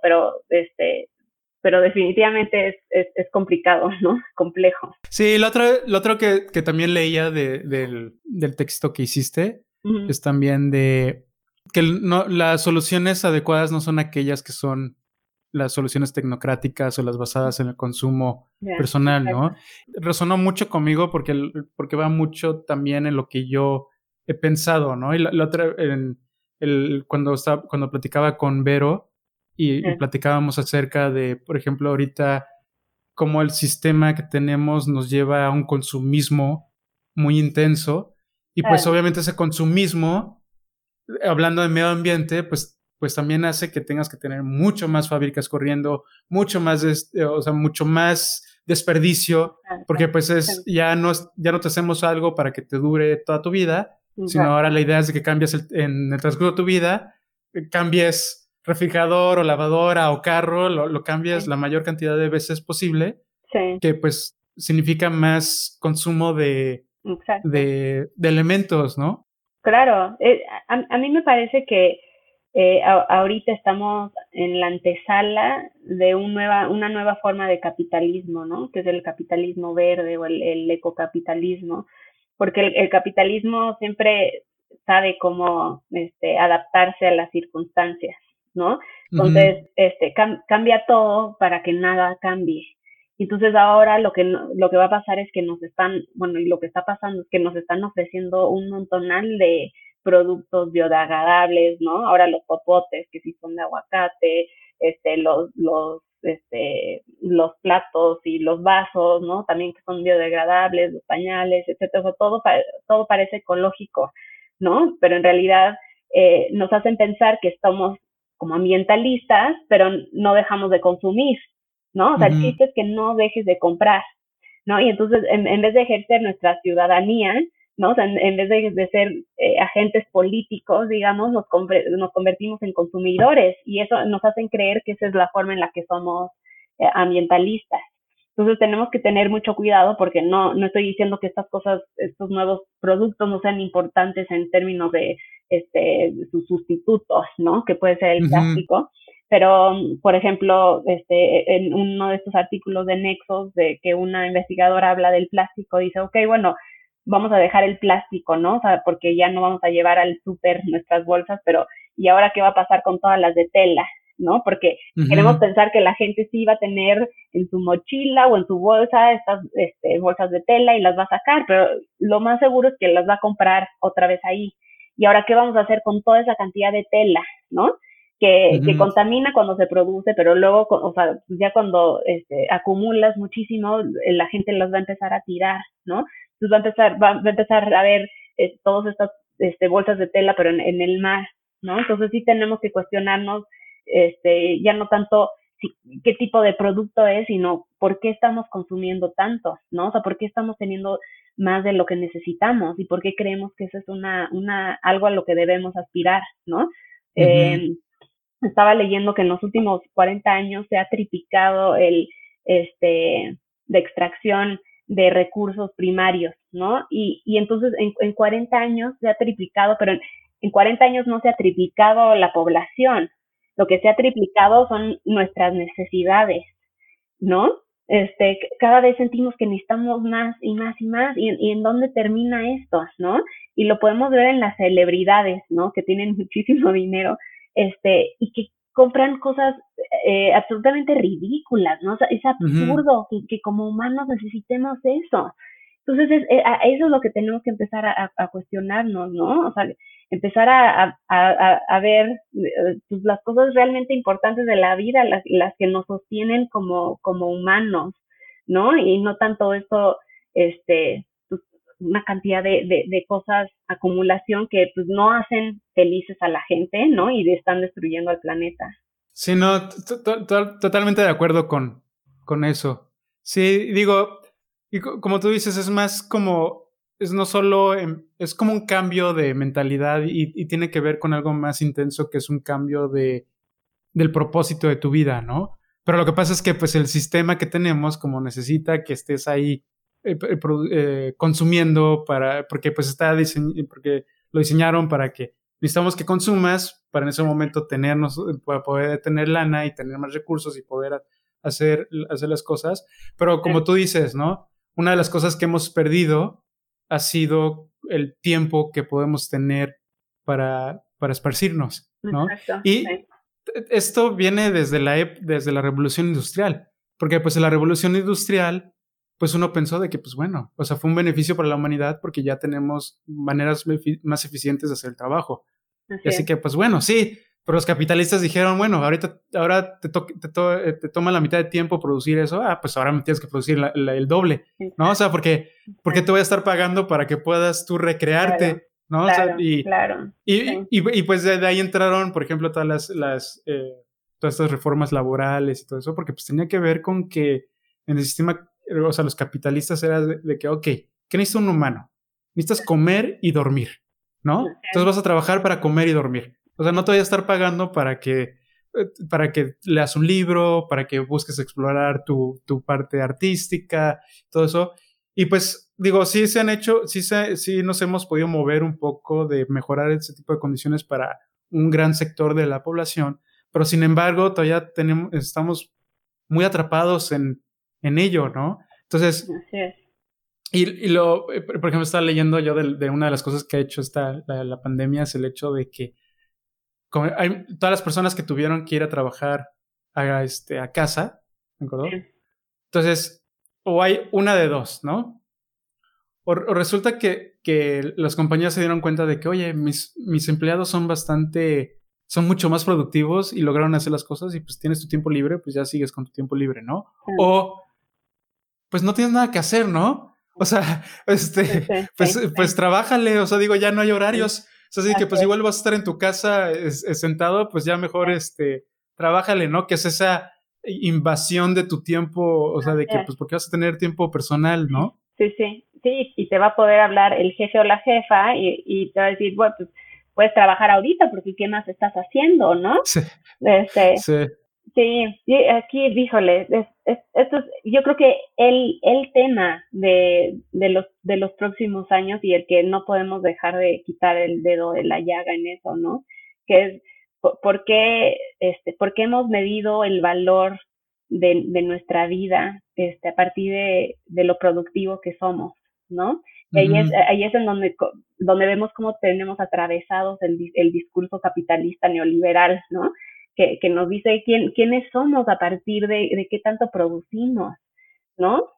pero definitivamente es complicado, ¿no? Complejo. Sí, lo otro que también leía del texto que hiciste es también de que las soluciones adecuadas no son aquellas que son las soluciones tecnocráticas o las basadas en el consumo personal, ¿no? Resonó mucho conmigo porque va mucho también en lo que yo he pensado, ¿no? Y la otra, cuando platicaba con Vero y platicábamos acerca de, por ejemplo, ahorita cómo el sistema que tenemos nos lleva a un consumismo muy intenso y pues obviamente ese consumismo, hablando de medio ambiente, pues también hace que tengas que tener mucho más fábricas corriendo, mucho más, mucho más desperdicio, porque pues ya no te hacemos algo para que te dure toda tu vida, sino ahora la idea es de que cambies en el transcurso de tu vida, cambies refrigerador o lavadora o carro, lo cambias la mayor cantidad de veces posible, que pues significa más consumo de elementos, ¿no? Claro, a mí me parece que ahorita estamos en la antesala de una nueva forma de capitalismo, ¿no? Que es el capitalismo verde o el ecocapitalismo, porque el capitalismo siempre sabe cómo adaptarse a las circunstancias, ¿no? Entonces, cambia todo para que nada cambie. Entonces ahora lo que va a pasar es que y lo que está pasando es que nos están ofreciendo un montonal de productos biodegradables, ¿no? Ahora los popotes que sí son de aguacate, los platos y los vasos, ¿no? También que son biodegradables, los pañales, etcétera. O sea, todo parece ecológico, ¿no? Pero en realidad nos hacen pensar que estamos como ambientalistas, pero no dejamos de consumir, ¿no? O sea, el chiste es que no dejes de comprar, ¿no? Y entonces, en vez de ejercer nuestra ciudadanía, ¿no? O sea, en vez de ser agentes políticos, digamos, nos convertimos en consumidores y eso nos hacen creer que esa es la forma en la que somos ambientalistas. Entonces tenemos que tener mucho cuidado porque no estoy diciendo que estos nuevos productos no sean importantes en términos de sus sustitutos, ¿no? Que puede ser el plástico. Pero, por ejemplo, en uno de estos artículos de Nexos, de que una investigadora habla del plástico, dice, ok, bueno, vamos a dejar el plástico, ¿no? O sea, porque ya no vamos a llevar al súper nuestras bolsas, pero ¿y ahora qué va a pasar con todas las de tela? ¿No? Porque queremos pensar que la gente sí va a tener en su mochila o en su bolsa estas bolsas de tela y las va a sacar, pero lo más seguro es que las va a comprar otra vez ahí. ¿Y ahora qué vamos a hacer con toda esa cantidad de tela, ¿no? Que contamina cuando se produce, pero luego, o sea, ya cuando acumulas muchísimo, la gente las va a empezar a tirar, ¿no? Entonces va a empezar a ver todas estas bolsas de tela, pero en el mar, ¿no? Entonces sí tenemos que cuestionarnos ya no tanto qué tipo de producto es, sino por qué estamos consumiendo tanto, ¿no? O sea, por qué estamos teniendo más de lo que necesitamos y por qué creemos que eso es algo a lo que debemos aspirar, ¿no? Estaba leyendo que en los últimos 40 años se ha triplicado de extracción de recursos primarios, ¿no? Y entonces en 40 años se ha triplicado, pero en 40 años no se ha triplicado la población. Lo que se ha triplicado son nuestras necesidades, ¿no? Cada vez sentimos que necesitamos más y más y más, y en dónde termina esto, ¿no? Y lo podemos ver en las celebridades, ¿no? Que tienen muchísimo dinero, y que compran cosas absolutamente ridículas, ¿no? O sea, es absurdo que como humanos necesitemos eso. Entonces, eso es lo que tenemos que empezar a cuestionarnos, ¿no? O sea, empezar a ver pues, las cosas realmente importantes de la vida, las que nos sostienen como humanos, ¿no? Y no tanto esto, pues, una cantidad de cosas, acumulación que pues no hacen felices a la gente, ¿no? Y están destruyendo al planeta. Sí, no, totalmente de acuerdo con eso. Sí, digo, y como tú dices, es más como, no solo, es como un cambio de mentalidad y tiene que ver con algo más intenso que es un cambio del propósito de tu vida, ¿no? Pero lo que pasa es que pues el sistema que tenemos como necesita que estés ahí consumiendo porque pues porque lo diseñaron para que necesitamos que consumas para en ese momento para poder tener lana y tener más recursos y poder hacer las cosas. Pero como tú dices, ¿no? Una de las cosas que hemos perdido ha sido el tiempo que podemos tener para esparcirnos, ¿no? Exacto, y esto viene desde la Revolución Industrial, porque pues en la Revolución Industrial pues uno pensó de que pues bueno, o sea, fue un beneficio para la humanidad porque ya tenemos maneras más eficientes de hacer el trabajo. Así que pues bueno, sí, Pero los capitalistas dijeron, bueno, ahora te toma la mitad de tiempo producir eso, pues ahora me tienes que producir el doble, ¿no? O sea, porque te voy a estar pagando para que puedas tú recrearte, ¿no? Claro, o sea, claro. Y pues de ahí entraron, por ejemplo, todas estas reformas laborales y todo eso, porque pues tenía que ver con que en el sistema, o sea, los capitalistas era de que, ok, ¿qué necesita un humano? Necesitas comer y dormir, ¿no? Entonces vas a trabajar para comer y dormir. O sea, no te voy a estar pagando para que leas un libro, para que busques explorar tu parte artística, todo eso. Y pues, digo, sí nos hemos podido mover un poco de mejorar ese tipo de condiciones para un gran sector de la población, pero sin embargo, todavía estamos muy atrapados en ello, ¿no? Entonces, así es. Por ejemplo, estaba leyendo yo de una de las cosas que ha hecho la pandemia, es el hecho de que hay todas las personas que tuvieron que ir a trabajar a casa, ¿me acuerdo? Sí. Entonces, o hay una de dos, ¿no? O resulta que las compañías se dieron cuenta de que, oye, mis empleados son mucho más productivos y lograron hacer las cosas y pues tienes tu tiempo libre, pues ya sigues con tu tiempo libre, ¿no? Sí. O, pues no tienes nada que hacer, ¿no? O sea, pues trabájale, o sea, digo, ya no hay horarios. Sí. O sea, así que pues igual vas a estar en tu casa sentado, pues ya mejor trabájale, ¿no? Que es esa invasión de tu tiempo, o sea, de que pues porque vas a tener tiempo personal, ¿no? Sí, y te va a poder hablar el jefe o la jefa y te va a decir, bueno, pues puedes trabajar ahorita porque ¿qué más estás haciendo, no? Sí. Sí, aquí, híjole, esto es, yo creo que el tema de los próximos años y el que no podemos dejar de quitar el dedo de la llaga en eso, ¿no? Que es por qué hemos medido el valor de nuestra vida a partir de lo productivo que somos, ¿no? Y ahí es en donde vemos cómo tenemos atravesados el discurso capitalista neoliberal, ¿no? Que nos dice quiénes somos a partir de qué tanto producimos, ¿no?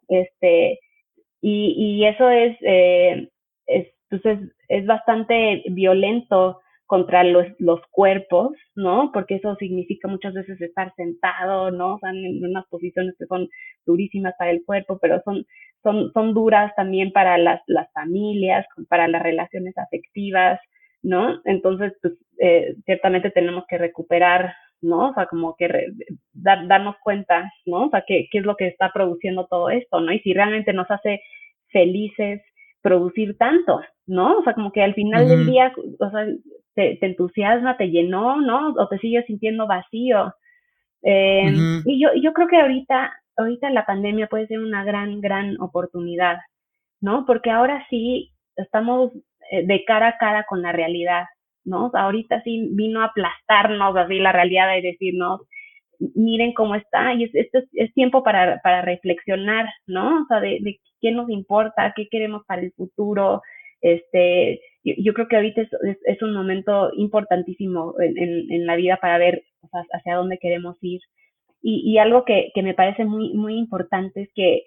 Y eso entonces es bastante violento contra los cuerpos, ¿no? Porque eso significa muchas veces estar sentado, ¿no? O sea, en unas posiciones que son durísimas para el cuerpo, pero son duras también para las familias, para las relaciones afectivas, ¿no? Entonces, pues, ciertamente tenemos que recuperar, ¿no? O sea, como que darnos cuenta, ¿no? O sea, qué es lo que está produciendo todo esto, ¿no? Y si realmente nos hace felices producir tanto, ¿no? O sea, como que al final del día, o sea, te entusiasma, te llenó, ¿no? O te sigues sintiendo vacío. Y yo creo que ahorita la pandemia puede ser una gran oportunidad, ¿no? Porque ahora sí estamos de cara a cara con la realidad, ¿no? O sea, ahorita sí vino a aplastarnos así la realidad y decirnos, miren cómo está, y esto es tiempo para reflexionar, ¿no? O sea, de qué nos importa, qué queremos para el futuro. Yo creo que ahorita es un momento importantísimo en la vida para ver, o sea, hacia dónde queremos ir. Y algo que me parece muy importante es que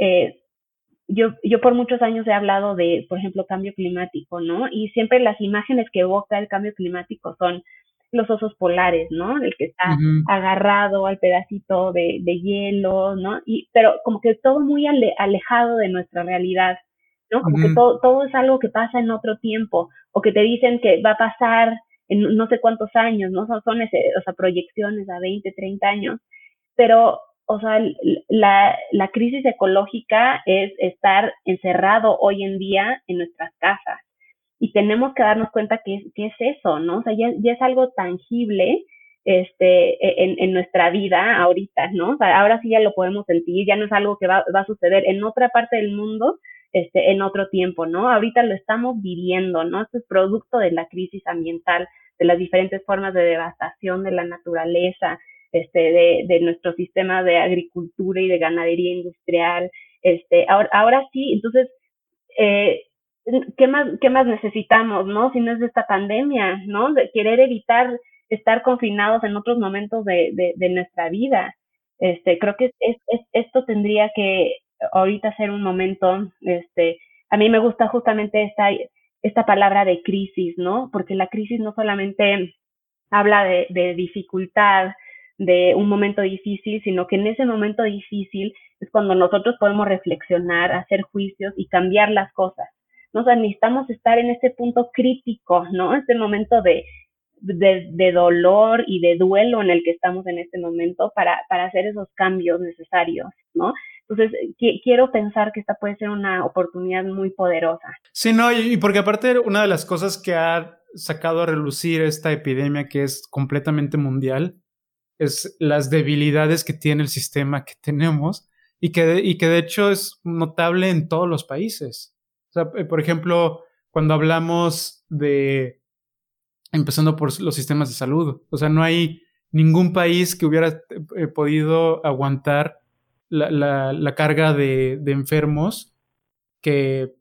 yo por muchos años he hablado de, por ejemplo, cambio climático, ¿no? Y siempre las imágenes que evoca el cambio climático son los osos polares, ¿no? El que está agarrado al pedacito de hielo, ¿no? Pero como que todo muy alejado de nuestra realidad, ¿no? Como que todo es algo que pasa en otro tiempo, o que te dicen que va a pasar en no sé cuántos años, ¿no? Son o sea, proyecciones a 20, 30 años, pero, o sea, la crisis ecológica es estar encerrado hoy en día en nuestras casas. Y tenemos que darnos cuenta que es eso, ¿no? O sea, ya es algo tangible en nuestra vida ahorita, ¿no? O sea, ahora sí ya lo podemos sentir, ya no es algo que va a suceder en otra parte del mundo, en otro tiempo, ¿no? Ahorita lo estamos viviendo, ¿no? Esto es producto de la crisis ambiental, de las diferentes formas de devastación de la naturaleza, de nuestro sistema de agricultura y de ganadería industrial. Ahora sí, entonces, ¿qué más necesitamos, no? Si no es de esta pandemia, ¿no? De querer evitar estar confinados en otros momentos de nuestra vida. Creo que esto tendría que ahorita ser un momento, a mí me gusta justamente esta palabra de crisis, ¿no? Porque la crisis no solamente habla de dificultad, de un momento difícil, sino que en ese momento difícil es cuando nosotros podemos reflexionar, hacer juicios y cambiar las cosas, ¿no? O sea, necesitamos estar en este punto crítico, ¿no? Este momento de dolor y de duelo en el que estamos en este momento para hacer esos cambios necesarios, ¿no? Entonces, quiero pensar que esta puede ser una oportunidad muy poderosa. Sí, no, y porque aparte una de las cosas que ha sacado a relucir esta epidemia, que es completamente mundial, es las debilidades que tiene el sistema que tenemos y que de hecho es notable en todos los países. O sea, por ejemplo, cuando hablamos empezando por los sistemas de salud, o sea, no hay ningún país que hubiera podido aguantar la carga de enfermos que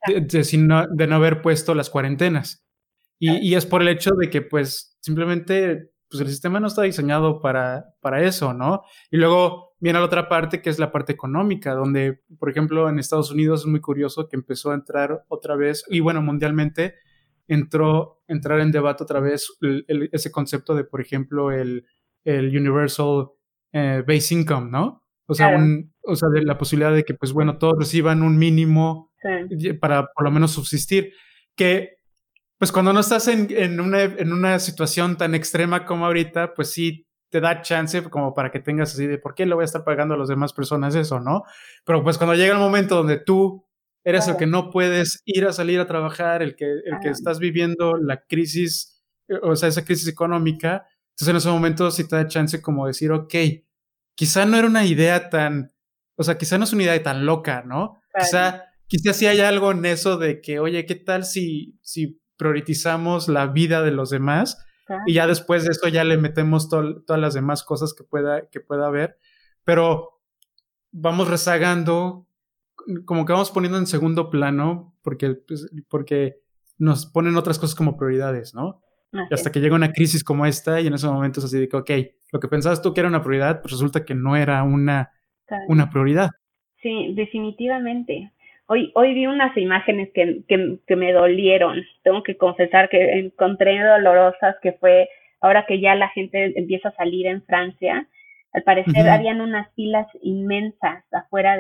de no haber puesto las cuarentenas. Y es por el hecho de que, pues, simplemente pues el sistema no está diseñado para eso, ¿no? Y luego viene la otra parte, que es la parte económica, donde, por ejemplo, en Estados Unidos es muy curioso que empezó a entrar otra vez, y bueno, mundialmente entrar en debate otra vez ese concepto de, por ejemplo, el Universal Base Income, ¿no? O sea, Claro. o sea, de la posibilidad de que, pues bueno, todos reciban un mínimo Sí. para por lo menos subsistir, que pues cuando no estás en una situación tan extrema como ahorita, pues sí te da chance como para que tengas así de por qué le voy a estar pagando a las demás personas eso, ¿no? Pero pues cuando llega el momento donde tú eres el que no puedes ir a salir a trabajar, el que estás viviendo la crisis, o sea, esa crisis económica, entonces en ese momento sí te da chance como decir, ok, quizá no era una idea tan, o sea, quizá no es una idea tan loca, ¿no? Claro. Quizá sí hay algo en eso de que, oye, ¿qué tal si priorizamos la vida de los demás? Claro. Y ya después de eso ya le metemos todas las demás cosas que pueda haber, pero vamos rezagando, como que vamos poniendo en segundo plano porque nos ponen otras cosas como prioridades, ¿no? Así Y hasta es. que llega una crisis como esta y en ese momento es así de que, ok, lo que pensabas tú que era una prioridad, pues resulta que no era una prioridad. Sí, definitivamente. Hoy vi unas imágenes que me dolieron. Tengo que confesar que encontré dolorosas, que fue ahora que ya la gente empieza a salir en Francia. Al parecer habían unas filas inmensas afuera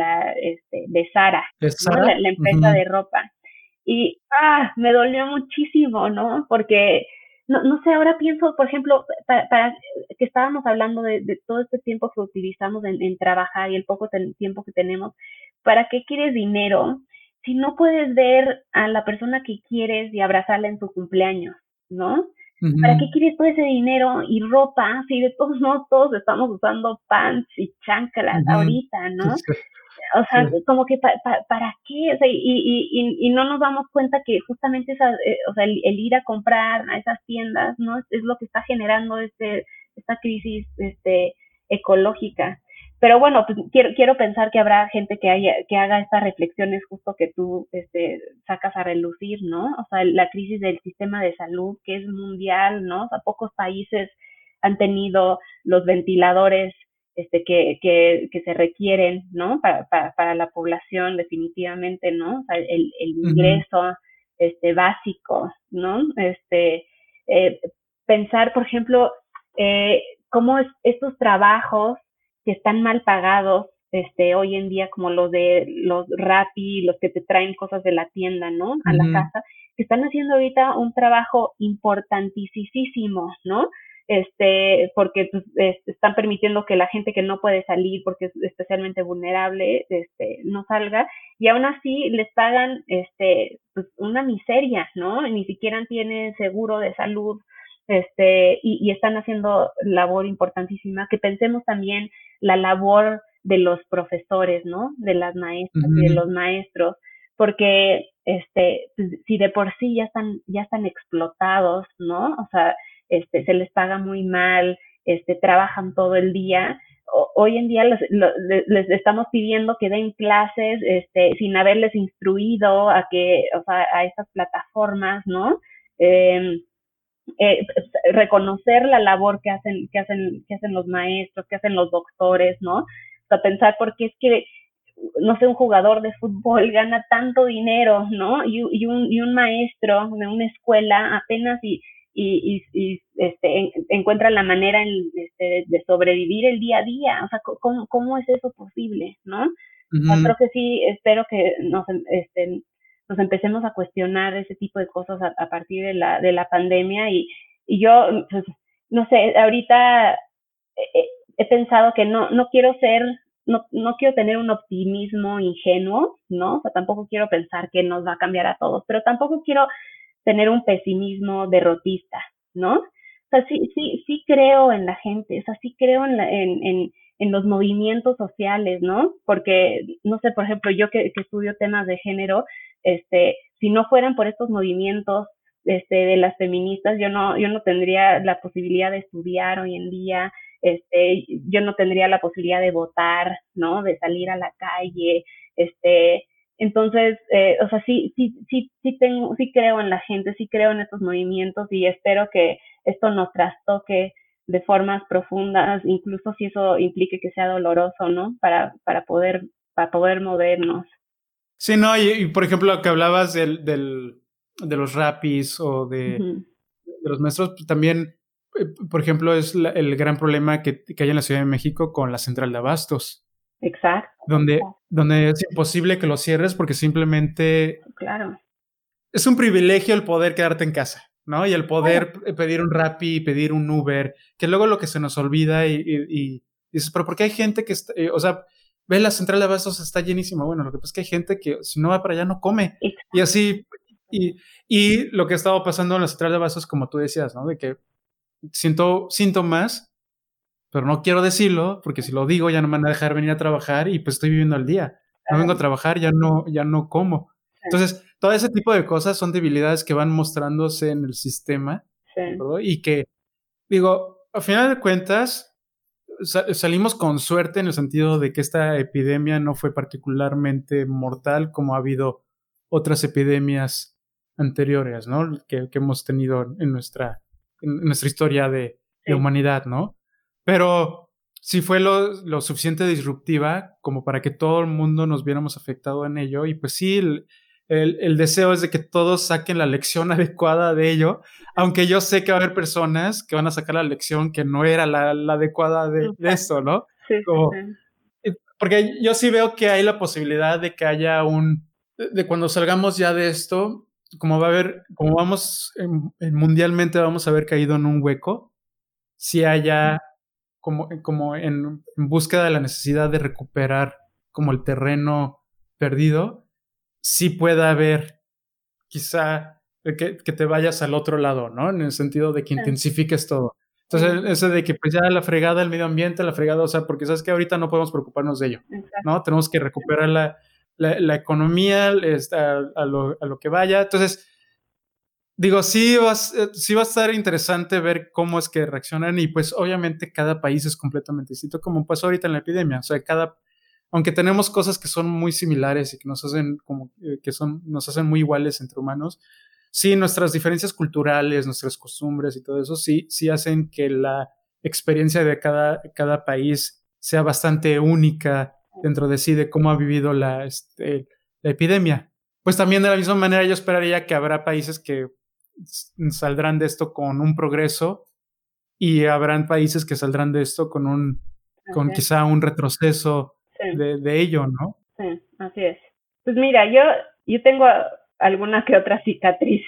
de Zara, ¿Es ¿no? Sara? La empresa de ropa. Y me dolió muchísimo, ¿no? Porque no sé, ahora pienso, por ejemplo, para que estábamos hablando de todo este tiempo que utilizamos en trabajar y el poco tiempo que tenemos, ¿para qué quieres dinero si no puedes ver a la persona que quieres y abrazarla en su cumpleaños, ¿no? ¿Para qué quieres todo ese dinero y ropa si de todos modos todos estamos usando pants y chanclas ahorita, ¿no? O sea, como que ¿para qué? O sea, y no nos damos cuenta que justamente o sea, el ir a comprar a esas tiendas, ¿no? Es lo que está generando esta crisis ecológica. Pero bueno, pues quiero pensar que habrá gente que haga estas reflexiones justo que tú sacas a relucir, ¿no? O sea, la crisis del sistema de salud que es mundial, ¿no? O sea, pocos países han tenido los ventiladores que se requieren, ¿no? Para la población, definitivamente, ¿no? O sea, el ingreso básico, ¿no? Eh, pensar, por ejemplo, cómo estos trabajos que están mal pagados, hoy en día, como los de los Rappi, los que te traen cosas de la tienda, ¿no? A la casa, que están haciendo ahorita un trabajo importantísimo, ¿no? Porque pues, están permitiendo que la gente que no puede salir porque es especialmente vulnerable, no salga, y aún así les pagan, pues una miseria, ¿no? Ni siquiera tienen seguro de salud, y están haciendo labor importantísima. Que pensemos también la labor de los profesores, ¿no? De las maestras y de los maestros, porque pues, si de por sí ya están explotados, ¿no? O sea, se les paga muy mal, trabajan todo el día. Hoy en día les estamos pidiendo que den clases sin haberles instruido o sea, a esas plataformas, ¿no? Reconocer la labor que hacen los maestros, que hacen los doctores, ¿no? O sea, pensar por qué es que, no sé, un jugador de fútbol gana tanto dinero, ¿no? Y un maestro de una escuela apenas encuentran la manera de sobrevivir el día a día. O sea, ¿cómo es eso posible, no? O sea, creo que sí, espero que nos empecemos a cuestionar ese tipo de cosas a partir de la pandemia y yo, pues, no sé, ahorita he pensado que no quiero no quiero tener un optimismo ingenuo, ¿no? O sea, tampoco quiero pensar que nos va a cambiar a todos, pero tampoco quiero tener un pesimismo derrotista, ¿no? O sea, sí creo en la gente, o sea, sí creo en los movimientos sociales, ¿no? Porque, no sé, por ejemplo, yo que estudio temas de género, si no fueran por estos movimientos de las feministas, yo no tendría la posibilidad de estudiar hoy en día, yo no tendría la posibilidad de votar, ¿no? De salir a la calle, entonces, o sea, sí creo en la gente, sí creo en estos movimientos y espero que esto nos trastoque de formas profundas, incluso si eso implique que sea doloroso, ¿no? Para poder movernos. Sí, no, y por ejemplo, lo que hablabas de los rapis o Uh-huh. de los maestros, pues, también, por ejemplo, es el gran problema que hay en la Ciudad de México con la central de abastos. Exacto. Donde es imposible que lo cierres porque simplemente Claro. es un privilegio el poder quedarte en casa, ¿no? Y el poder pedir un Rappi, pedir un Uber, que luego lo que se nos olvida y dices, pero ¿por qué hay gente que está, o sea, ve la central de abastos está llenísima? Bueno, lo que pasa es que hay gente que si no va para allá no come. Exacto. Y así, y lo que estaba pasando en la central de abastos, como tú decías, ¿no? De que siento síntomas, pero no quiero decirlo, porque si lo digo ya no me van a dejar venir a trabajar y pues estoy viviendo al día. No vengo a trabajar, ya no como. Entonces, todo ese tipo de cosas son debilidades que van mostrándose en el sistema, Sí. ¿verdad? Y que, digo, a final de cuentas, salimos con suerte en el sentido de que esta epidemia no fue particularmente mortal como ha habido otras epidemias anteriores, ¿no? Que hemos tenido en nuestra historia de humanidad, ¿no? Pero sí fue lo suficiente disruptiva como para que todo el mundo nos viéramos afectado en ello. Y pues sí, el deseo es de que todos saquen la lección adecuada de ello, aunque yo sé que va a haber personas que van a sacar la lección que no era la adecuada de eso, ¿no? Sí, Como, sí. porque yo sí veo que hay la posibilidad de que haya de cuando salgamos ya de esto, como va a haber, como vamos mundialmente vamos a haber caído en un hueco, si haya como en búsqueda de la necesidad de recuperar como el terreno perdido, sí pueda haber quizá que te vayas al otro lado, ¿no? En el sentido de que intensifiques todo. Entonces, ese de que pues ya la fregada, el medio ambiente, la fregada, o sea, porque sabes que ahorita no podemos preocuparnos de ello, ¿no? Tenemos que recuperar la economía a lo que vaya. Entonces, digo, sí va a estar interesante ver cómo es que reaccionan y pues obviamente cada país es completamente distinto, como pasó ahorita en la epidemia. O sea, aunque tenemos cosas que son muy similares y que nos hacen nos hacen muy iguales entre humanos, sí, nuestras diferencias culturales, nuestras costumbres y todo eso, sí hacen que la experiencia de cada país sea bastante única dentro de sí, de cómo ha vivido la epidemia. Pues también de la misma manera yo esperaría que habrá países que saldrán de esto con un progreso y habrán países que saldrán de esto con quizá un retroceso de ello, ¿no? Sí, así es. Pues mira, yo tengo alguna que otra cicatriz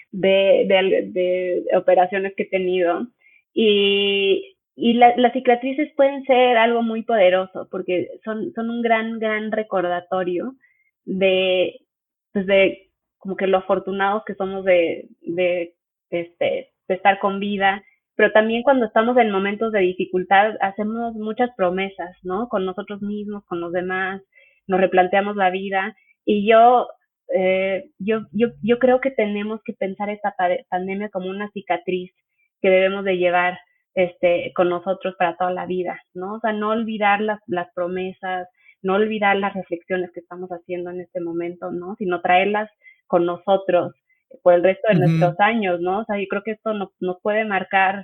de operaciones que he tenido y las cicatrices pueden ser algo muy poderoso porque son un gran recordatorio de, pues de como que lo afortunados que somos de estar con vida, pero también cuando estamos en momentos de dificultad hacemos muchas promesas, ¿no? Con nosotros mismos, con los demás, nos replanteamos la vida y yo creo que tenemos que pensar esta pandemia como una cicatriz que debemos de llevar con nosotros para toda la vida, ¿no? O sea, no olvidar las promesas, no olvidar las reflexiones que estamos haciendo en este momento, ¿no? Sino traerlas con nosotros por el resto de nuestros años, ¿no? O sea, yo creo que esto nos puede marcar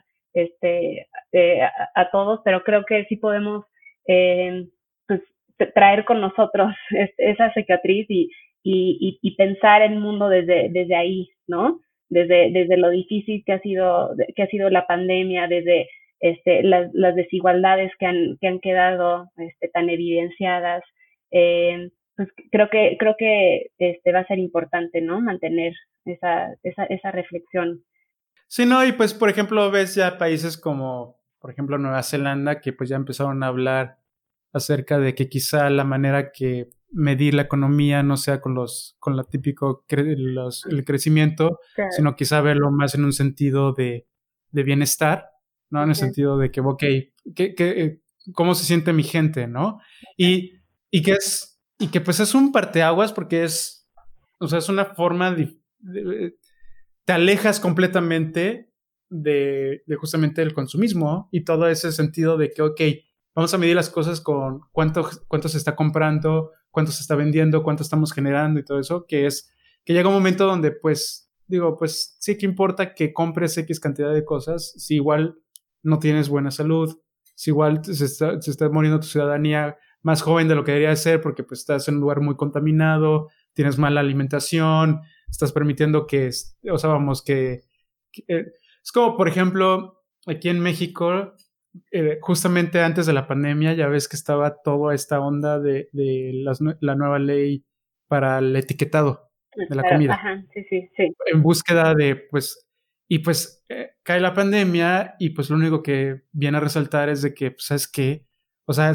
a todos, pero creo que sí podemos pues, traer con nosotros esa cicatriz y pensar el mundo desde ahí, ¿no? desde lo difícil que ha sido la pandemia, desde las desigualdades que han quedado tan evidenciadas. Pues creo que va a ser importante, ¿no? Mantener esa reflexión. Sí, no, y pues, por ejemplo, ves ya países como, por ejemplo, Nueva Zelanda, que pues ya empezaron a hablar acerca de que quizá la manera que medir la economía no sea con la típico el crecimiento, Claro. sino quizá verlo más en un sentido de bienestar, ¿no? En el sentido de que, ok, ¿cómo se siente mi gente, no? Y que pues es un parteaguas porque o sea, es una forma te alejas completamente de justamente el consumismo y todo ese sentido de que, ok, vamos a medir las cosas con cuánto se está comprando, cuánto se está vendiendo, cuánto estamos generando y todo eso, que llega un momento donde, pues, digo, pues sí que importa que compres X cantidad de cosas, si igual no tienes buena salud, si igual se está muriendo tu ciudadanía más joven de lo que debería ser porque pues estás en un lugar muy contaminado, tienes mala alimentación, estás permitiendo o sea, vamos, que es como, por ejemplo, aquí en México, justamente antes de la pandemia, ya ves que estaba toda esta onda de la nueva ley para el etiquetado de la comida. Ajá, sí. En búsqueda de, pues, y pues cae la pandemia y pues lo único que viene a resaltar es de que, pues, ¿sabes qué? O sea,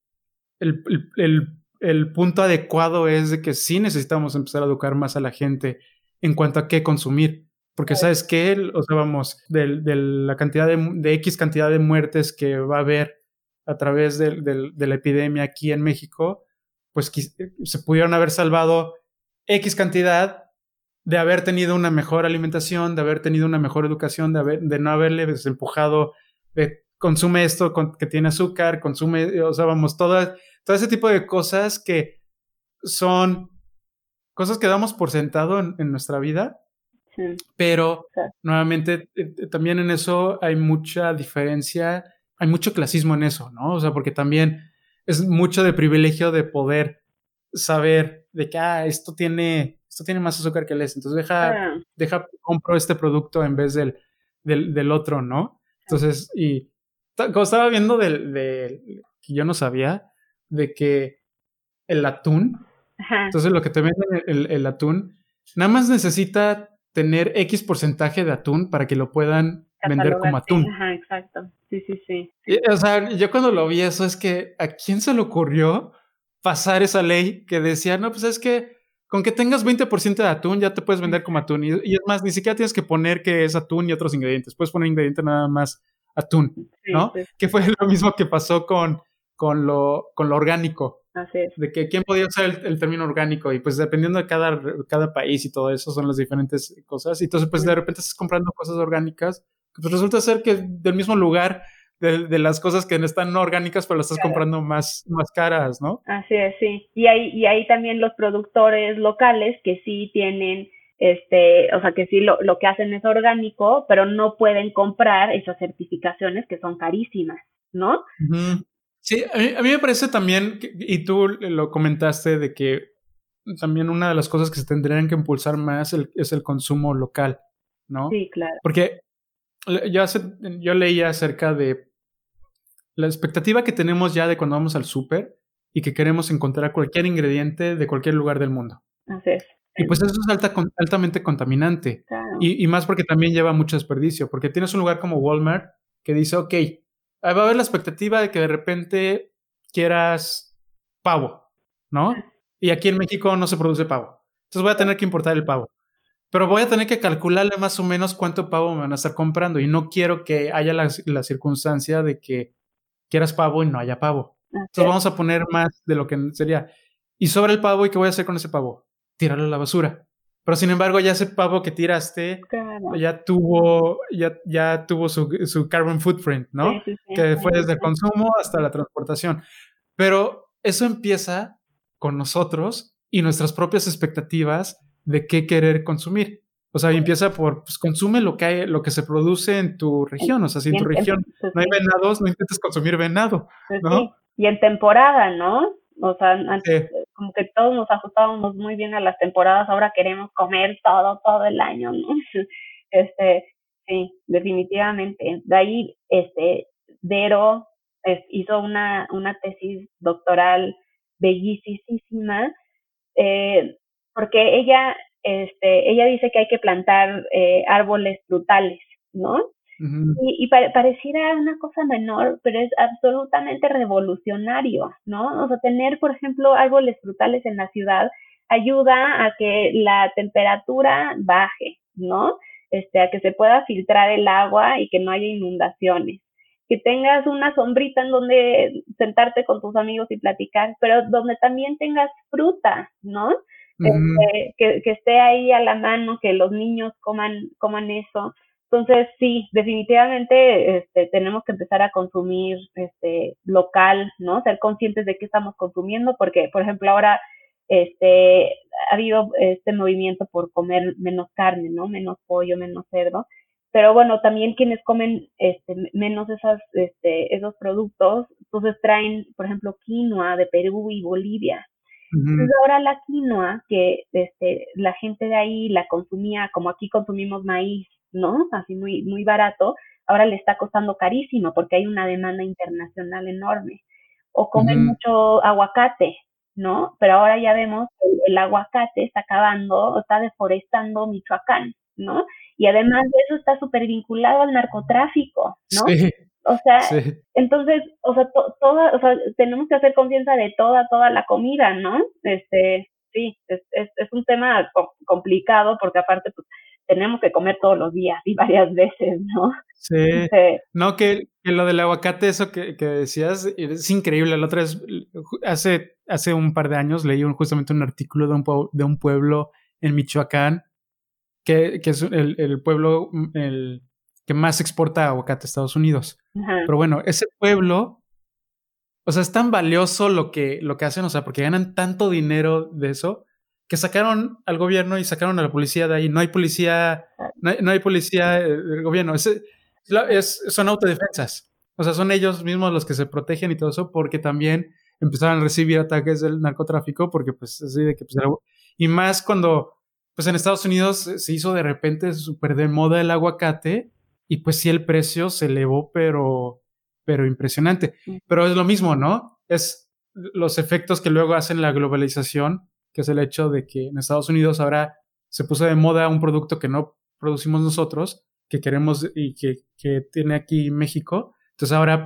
el punto adecuado es de que sí necesitamos empezar a educar más a la gente en cuanto a qué consumir. Porque ¿sabes qué? O sea, vamos, de la cantidad de X cantidad de muertes que va a haber a través de la epidemia aquí en México, pues se pudieron haber salvado X cantidad de haber tenido una mejor alimentación, de haber tenido una mejor educación, de no haberle desempujado de consume esto que tiene azúcar, consume, o sea, vamos, todo ese tipo de cosas que son cosas que damos por sentado en nuestra vida, sí. Pero Sí. nuevamente también en eso hay mucha diferencia, hay mucho clasismo en eso, ¿no? O sea, porque también es mucho de privilegio de poder saber de que esto tiene más azúcar que el entonces compro este producto en vez del otro, ¿no? Entonces, y como estaba viendo que yo no sabía de que el atún, entonces lo que te venden el atún, nada más necesita tener X porcentaje de atún para que lo puedan vender como atún. Ajá, exacto. Sí. O sea, yo cuando lo vi eso es que ¿a quién se le ocurrió pasar esa ley que decía, no, pues es que con que tengas 20% de atún ya te puedes vender como atún? Y es más, ni siquiera tienes que poner que es atún y otros ingredientes. Puedes poner ingrediente nada más atún, ¿no? Sí. Que fue lo mismo que pasó con lo orgánico. Así es. De que quién podía usar el término orgánico y pues dependiendo de cada país y todo eso son las diferentes cosas y entonces pues de repente estás comprando cosas orgánicas que pues resulta ser que del mismo lugar de las cosas que están no orgánicas pero las estás comprando más caras, ¿no? Así es, sí. Y hay también los productores locales que sí tienen o sea, que sí lo que hacen es orgánico, pero no pueden comprar esas certificaciones que son carísimas, ¿no? Uh-huh. Sí, a mí me parece también, y tú lo comentaste, de que también una de las cosas que se tendrían que impulsar más es el consumo local, ¿no? Sí, claro. Porque yo leía acerca de la expectativa que tenemos ya de cuando vamos al súper y que queremos encontrar cualquier ingrediente de cualquier lugar del mundo. Así es. Y pues eso es altamente contaminante. Claro. Y más porque también lleva mucho desperdicio, porque tienes un lugar como Walmart que dice, ok, va a haber la expectativa de que de repente quieras pavo, ¿no? Y aquí en México no se produce pavo. Entonces voy a tener que importar el pavo. Pero voy a tener que calcularle más o menos cuánto pavo me van a estar comprando. Y no quiero que haya la circunstancia de que quieras pavo y no haya pavo. Entonces vamos a poner más de lo que sería. Y sobre el pavo, ¿y qué voy a hacer con ese pavo? Tirarlo a la basura. Pero sin embargo, ya ese pavo que tiraste ya tuvo su carbon footprint, ¿no? Sí. Que fue desde el consumo hasta la transportación. Pero eso empieza con nosotros y nuestras propias expectativas de qué querer consumir. O sea, empieza por, pues consume lo que se produce en tu región. O sea, si en tu región no hay venados, no intentes consumir venado, ¿no? Sí. Y en temporada, ¿no? O sea, antes, como que todos nos ajustábamos muy bien a las temporadas, ahora queremos comer todo el año, ¿no? Sí, definitivamente. De ahí, Vero hizo una tesis doctoral bellísima, porque ella dice que hay que plantar árboles frutales, ¿no? Ujú. Y pareciera una cosa menor, pero es absolutamente revolucionario, ¿no? O sea, tener, por ejemplo, árboles frutales en la ciudad ayuda a que la temperatura baje, ¿no? A que se pueda filtrar el agua y que no haya inundaciones. Que tengas una sombrita en donde sentarte con tus amigos y platicar, pero donde también tengas fruta, ¿no? Ujú. Que esté ahí a la mano, que los niños coman eso. Entonces, sí, definitivamente tenemos que empezar a consumir local, ¿no? Ser conscientes de qué estamos consumiendo, porque, por ejemplo, ahora ha habido este movimiento por comer menos carne, ¿no? Menos pollo, menos cerdo. Pero bueno, también quienes comen menos esos productos, entonces traen, por ejemplo, quinoa de Perú y Bolivia. Ujú. Entonces ahora la quinoa, que la gente de ahí la consumía, como aquí consumimos maíz, ¿no? Así muy barato, ahora le está costando carísimo porque hay una demanda internacional enorme. O comen Ujú. mucho aguacate, ¿no? Pero ahora ya vemos que el aguacate está acabando, está deforestando Michoacán, ¿no? Y además de eso está súper vinculado al narcotráfico, ¿no? Sí, O sea, sí. entonces, o sea, o sea, tenemos que hacer conciencia de toda la comida, ¿no? Sí, es un tema complicado porque aparte, pues, tenemos que comer todos los días y varias veces, ¿no? Sí. Este, No, que lo del aguacate, eso que decías, es increíble. La otra vez, hace un par de años, leí justamente un artículo de un pueblo en Michoacán, que es el pueblo el que más exporta aguacate a Estados Unidos. ajá, Pero bueno, ese pueblo, o sea, es tan valioso lo que hacen, o sea, porque ganan tanto dinero de eso, que sacaron al gobierno y sacaron a la policía de ahí. No hay policía, no hay policía del gobierno. Son autodefensas. O sea, son ellos mismos los que se protegen y todo eso, porque también empezaron a recibir ataques del narcotráfico, porque pues así de que pues, y más cuando pues en Estados Unidos se hizo de repente súper de moda el aguacate, y pues sí el precio se elevó, pero impresionante. Pero es lo mismo, ¿no? Es los efectos que luego hacen la globalización, que es el hecho de que en Estados Unidos ahora se puso de moda un producto que no producimos nosotros, que queremos y que tiene aquí México. Entonces ahora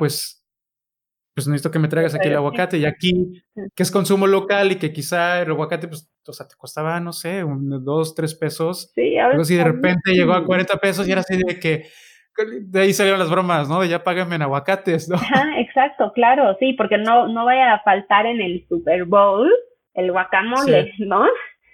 pues necesito que me traigas aquí el sí, aguacate, y aquí que es consumo local y que quizá el aguacate pues o sea, te costaba, no sé, 2, 3 pesos, sí, ahora algo así, de está repente llegó a carísimo. 40 pesos y era así de que de ahí salieron las bromas, ¿no? De ya págame en aguacates, ¿no? Ajá, exacto, claro, sí, porque no vaya a faltar en el Super Bowl el Sí. guacamole, ¿no?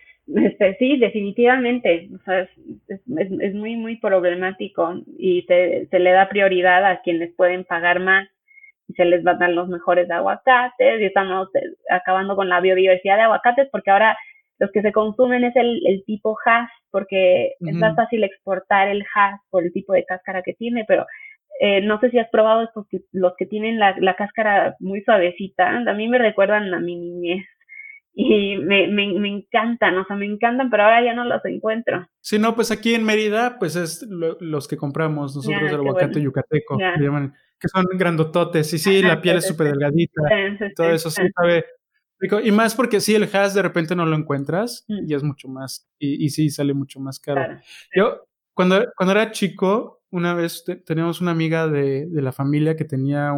Sí, definitivamente. O sea, es muy problemático y se le da prioridad a quienes pueden pagar más y se les van a dar los mejores aguacates y estamos acabando con la biodiversidad de aguacates porque ahora los que se consumen es el tipo Hass porque es más Uh-huh. fácil exportar el Hass por el tipo de cáscara que tiene, pero no sé si has probado estos los que tienen la cáscara muy suavecita. A mí me recuerdan a mi niñez y me encantan, o sea, me encantan, pero ahora ya no los encuentro. Sí, no, pues aquí en Mérida, pues es los que compramos nosotros Ya, el qué bueno. aguacate yucateco, Ya, le llaman, que son grandototes. Y sí, ajá, la piel es súper delgadita y todo eso sí sabe rico. Y más porque sí, el hash de repente no lo encuentras y es mucho más, y sí sale mucho más caro. claro. Yo, cuando era chico, una vez teníamos una amiga de la familia que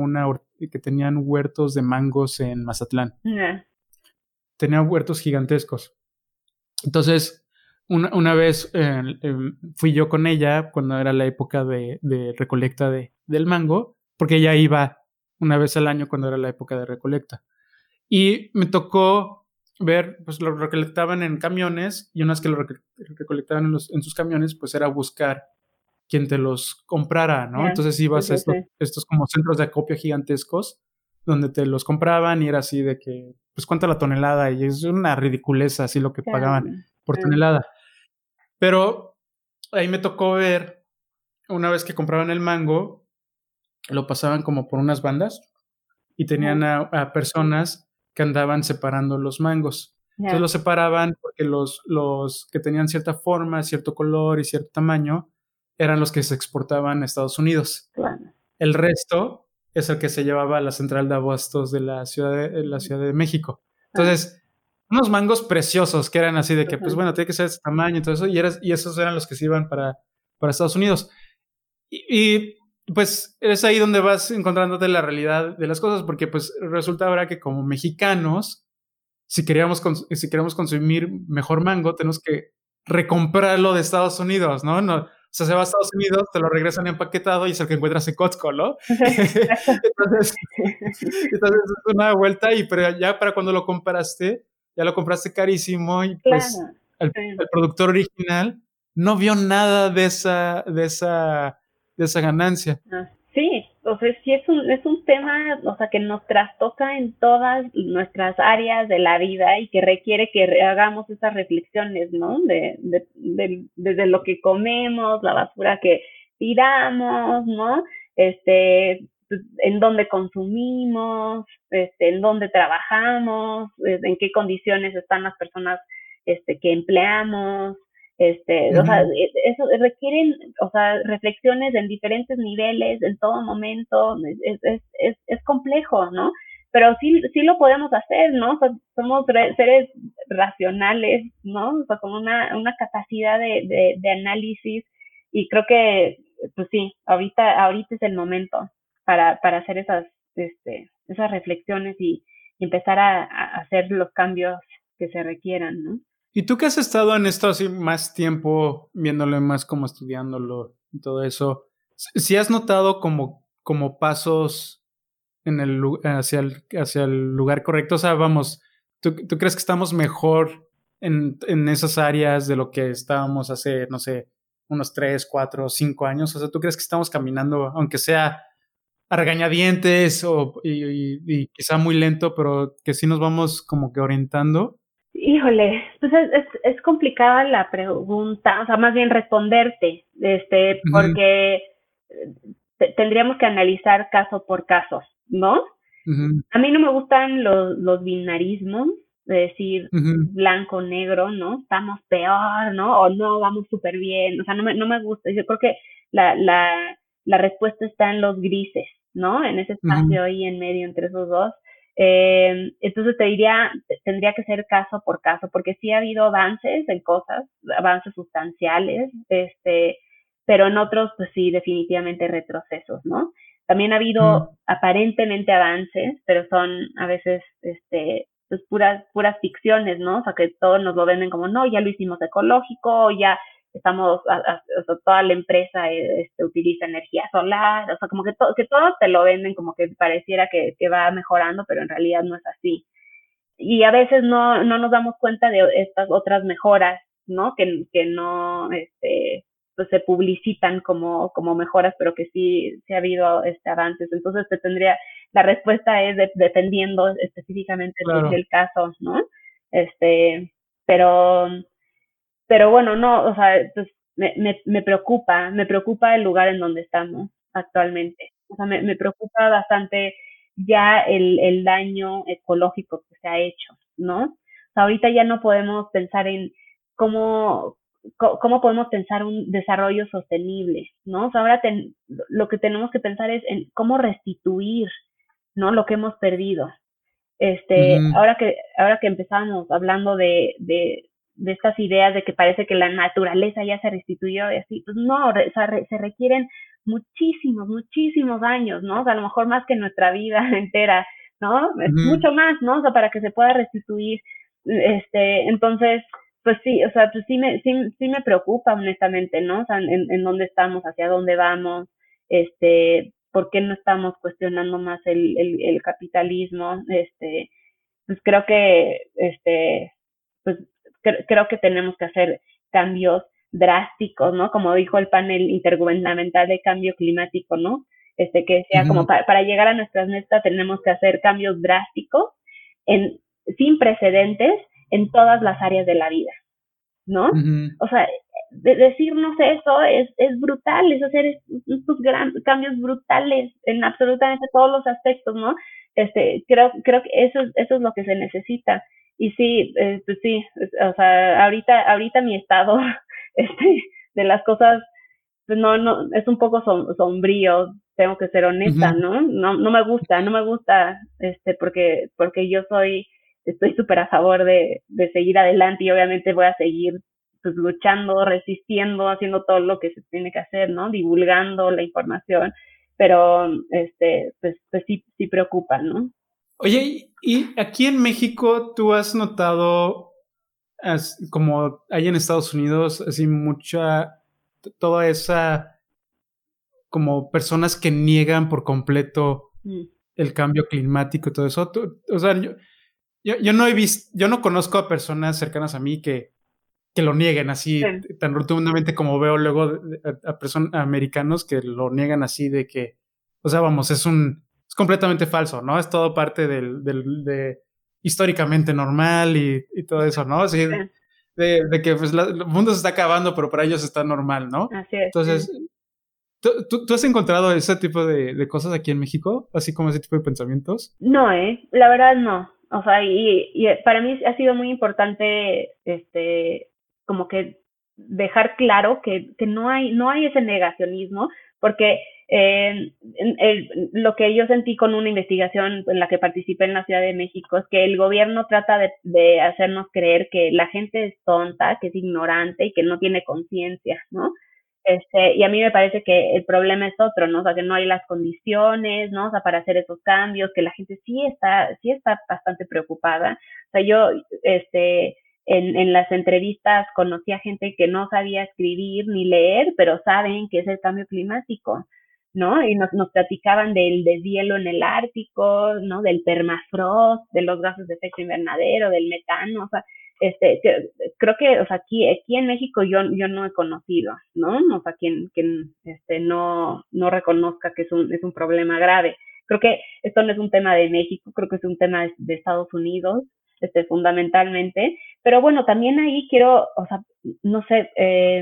que tenían huertos de mangos en Mazatlán. Ya, Tenía huertos gigantescos. Entonces, una vez fui yo con ella cuando era la época de recolecta del mango, porque ella iba una vez al año cuando era la época de recolecta. Y me tocó ver, pues lo recolectaban en camiones, y una vez que lo recolectaban en sus camiones, pues era buscar quien te los comprara, ¿no? ya, Entonces sí, ibas a sí, sí, estos como centros de acopio gigantescos, donde te los compraban y era así de que, pues cuánto la tonelada, y es una ridiculeza así lo que pagaban claro. por tonelada. Pero ahí me tocó ver, una vez que compraban el mango, lo pasaban como por unas bandas y tenían a personas que andaban separando los mangos. Entonces los separaban porque los que tenían cierta forma, cierto color y cierto tamaño eran los que se exportaban a Estados Unidos. Claro. El resto es el que se llevaba a la central de abastos de la Ciudad de México. Entonces, unos mangos preciosos que eran así de que, pues bueno, tiene que ser de ese tamaño y todo eso, y esos eran los que se iban para Estados Unidos. Y pues es ahí donde vas encontrándote la realidad de las cosas, porque pues resulta ahora que como mexicanos, si queremos consumir mejor mango, tenemos que recomprarlo de Estados Unidos, ¿no? O sea, se va a Estados Unidos, te lo regresan empaquetado y es el que encuentras en Costco, ¿no? entonces es una vuelta, pero ya para cuando lo compraste, ya lo compraste carísimo y pues el productor original no vio nada de esa ganancia. Sí, o sea, sí es un tema, o sea, que nos trastoca en todas nuestras áreas de la vida y que requiere que hagamos esas reflexiones, ¿no? Desde lo que comemos, la basura que tiramos, ¿no? En dónde consumimos, en dónde trabajamos, en qué condiciones están las personas que empleamos. O sea, eso requieren, o sea, reflexiones en diferentes niveles, en todo momento, es complejo, ¿no? Pero sí lo podemos hacer, ¿no? O sea, somos seres racionales, ¿no? O sea, con una capacidad de análisis, y creo que, pues sí, ahorita es el momento para hacer esas reflexiones y empezar a hacer los cambios que se requieran, ¿no? ¿Y tú que has estado en esto así más tiempo, viéndolo más como estudiándolo y todo eso, si has notado como pasos hacia el lugar correcto? O sea, vamos, ¿tú crees que estamos mejor en esas áreas de lo que estábamos hace, no sé, unos 3, 4, 5 años? O sea, ¿tú crees que estamos caminando, aunque sea a regañadientes y quizá muy lento, pero que sí nos vamos como que orientando? Híjole, pues es complicada la pregunta, o sea, más bien responderte, porque tendríamos que analizar caso por caso, ¿no? A mí no me gustan los binarismos, de decir blanco, negro, ¿no? Estamos peor, ¿no? O no, vamos súper bien, o sea, no me gusta. Yo creo que la respuesta está en los grises, ¿no? En ese espacio ahí en medio entre esos dos. Entonces tendría que ser caso por caso, porque sí ha habido avances en cosas, avances sustanciales, pero en otros, pues sí, definitivamente retrocesos, ¿no? También ha habido aparentemente avances, pero son a veces, pues puras ficciones, ¿no? O sea, que todos nos lo venden como, no, ya lo hicimos ecológico, ya estamos, o sea, toda la empresa utiliza energía solar, o sea, como que todos te lo venden como que pareciera que va mejorando, pero en realidad no es así. Y a veces no nos damos cuenta de estas otras mejoras, ¿no? Que no, pues se publicitan como mejoras, pero que sí ha habido avances. Entonces la respuesta es dependiendo específicamente del caso, ¿no? Pero bueno, no, o sea, pues me preocupa el lugar en donde estamos actualmente. O sea, me preocupa bastante ya el daño ecológico que se ha hecho, ¿no? O sea, ahorita ya no podemos pensar en cómo podemos pensar un desarrollo sostenible, ¿no? O sea, ahora lo que tenemos que pensar es en cómo restituir, ¿no? Lo que hemos perdido. Ahora que empezamos hablando de estas ideas de que parece que la naturaleza ya se restituyó y así, pues no, o sea, se requieren muchísimos años, ¿no? O sea, a lo mejor más que nuestra vida entera, ¿no? Mucho más, ¿no? O sea, para que se pueda restituir. Entonces, pues sí, o sea, pues sí me preocupa honestamente, ¿no? O sea, en dónde estamos, hacia dónde vamos, ¿por qué no estamos cuestionando más el capitalismo? Pues creo que, pues creo que tenemos que hacer cambios drásticos, ¿no? Como dijo el panel intergubernamental de cambio climático, ¿no? Que decía como para llegar a nuestras metas tenemos que hacer cambios drásticos sin precedentes en todas las áreas de la vida, ¿no? O sea, decirnos eso es brutal, es hacer estos cambios brutales en absolutamente todos los aspectos, ¿no? Creo que eso es lo que se necesita. Y sí, pues sí, o sea, ahorita mi estado, de las cosas, pues no, es un poco sombrío, tengo que ser honesta, Ujú. ¿no? No me gusta, porque yo estoy súper a favor de seguir adelante y obviamente voy a seguir pues luchando, resistiendo, haciendo todo lo que se tiene que hacer, ¿no? Divulgando la información, pero pues sí preocupa, ¿no? Oye, y aquí en México, ¿tú has notado, como hay en Estados Unidos, así toda esa, como personas que niegan por completo Mm. el cambio climático y todo eso? O sea, yo no he visto, yo no conozco a personas cercanas a mí que lo nieguen así Sí, tan rotundamente como veo luego a personas americanos que lo niegan así de que, o sea, vamos, es completamente falso, ¿no? Es todo parte de históricamente normal y todo eso, ¿no? Así sí, de que pues, el mundo se está acabando, pero para ellos está normal, ¿no? así es. Entonces, ¿tú has encontrado ese tipo de cosas aquí en México? Así como ese tipo de pensamientos. No, la verdad no. O sea, y para mí ha sido muy importante, como que dejar claro que no hay ese negacionismo, porque lo que yo sentí con una investigación en la que participé en la Ciudad de México es que el gobierno trata de hacernos creer que la gente es tonta, que es ignorante y que no tiene conciencia, ¿no? Y a mí me parece que el problema es otro, ¿no? O sea, que no hay las condiciones, ¿no? O sea, para hacer esos cambios, que la gente sí está bastante preocupada. O sea, yo, en las entrevistas conocí a gente que no sabía escribir ni leer, pero saben que es el cambio climático, ¿no? Y nos platicaban del deshielo en el Ártico, ¿no? Del permafrost, de los gases de efecto invernadero, del metano, o sea, este, creo que, o sea, aquí en México yo no he conocido, ¿no? O sea, quien no reconozca que es un problema grave. Creo que esto no es un tema de México, creo que es un tema de Estados Unidos, fundamentalmente. Pero bueno, también ahí quiero, o sea, no sé,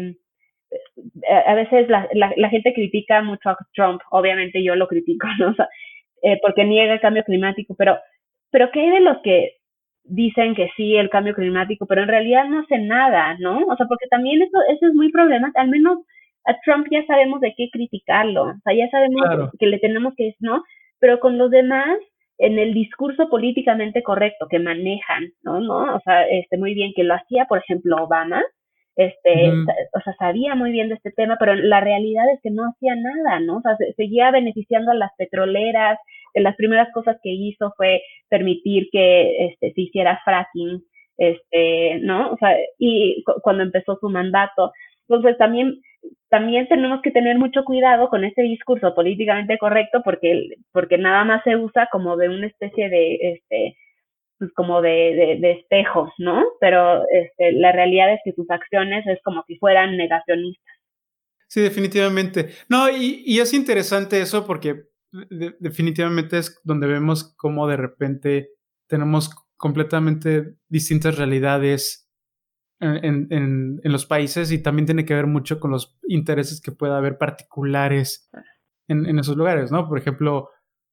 a veces la gente critica mucho a Trump, obviamente yo lo critico, ¿no? O sea, porque niega el cambio climático, pero ¿qué hay de los que dicen que sí, el cambio climático, pero en realidad no hacen nada, ¿no? O sea, porque también eso es muy problemático, al menos a Trump ya sabemos de qué criticarlo, o sea, ya sabemos Claro. que le tenemos que, ¿no? Pero con los demás, en el discurso políticamente correcto que manejan, ¿no? O sea, muy bien que lo hacía, por ejemplo, Obama, Ujú. o sea, sabía muy bien de este tema, pero la realidad es que no hacía nada, ¿no? O sea, seguía beneficiando a las petroleras. De las primeras cosas que hizo fue permitir que se hiciera fracking, ¿no? O sea, y cuando empezó su mandato. Entonces también tenemos que tener mucho cuidado con este discurso políticamente correcto porque nada más se usa como de una especie pues como de espejos, ¿no? Pero la realidad es que sus acciones es como si fueran negacionistas. Sí, definitivamente. No, y es interesante eso porque definitivamente es donde vemos cómo de repente tenemos completamente distintas realidades en los países y también tiene que ver mucho con los intereses que pueda haber particulares en esos lugares, ¿no? Por ejemplo,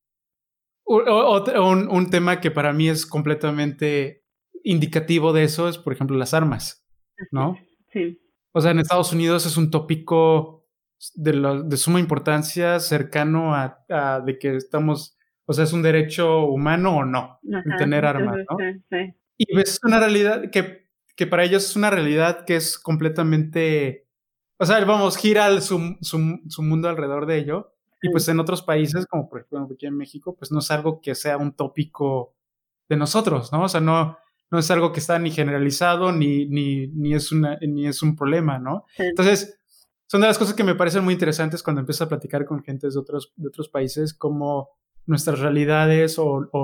un tema que para mí es completamente indicativo de eso es, por ejemplo, las armas, Así es, ¿no? sí. O sea, en Estados Unidos es un tópico de suma importancia, cercano a de que estamos, o sea, es un derecho humano o no, el Ajá, tener armas, entonces, ¿no? sí. Y ves una realidad que para ellos es una realidad que es completamente, o sea, vamos, gira su mundo alrededor de ello. Y Sí, pues en otros países, como por ejemplo aquí en México, pues no es algo que sea un tópico de nosotros, ¿no? O sea, no es algo que está ni generalizado ni es un problema, ¿no? sí, Entonces, son de las cosas que me parecen muy interesantes cuando empiezo a platicar con gente de otros países, como nuestras realidades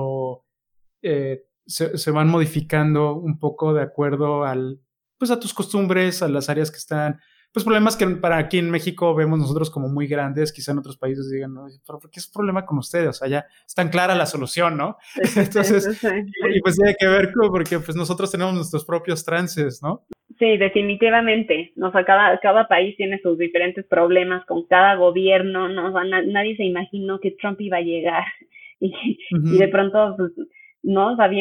se van modificando un poco de acuerdo pues a tus costumbres, a las áreas que están, pues problemas que para aquí en México vemos nosotros como muy grandes, quizá en otros países digan, no, pero ¿por qué es un problema con ustedes? O sea, ya es tan clara la solución, ¿no? sí, sí, Entonces, sí, sí, y sí. pues tiene que ver porque pues nosotros tenemos nuestros propios trances, ¿no? Sí, definitivamente. O sea, cada país tiene sus diferentes problemas con cada gobierno, ¿no? O sea, nadie se imaginó que Trump iba a llegar y de pronto, pues, ¿no? O sea,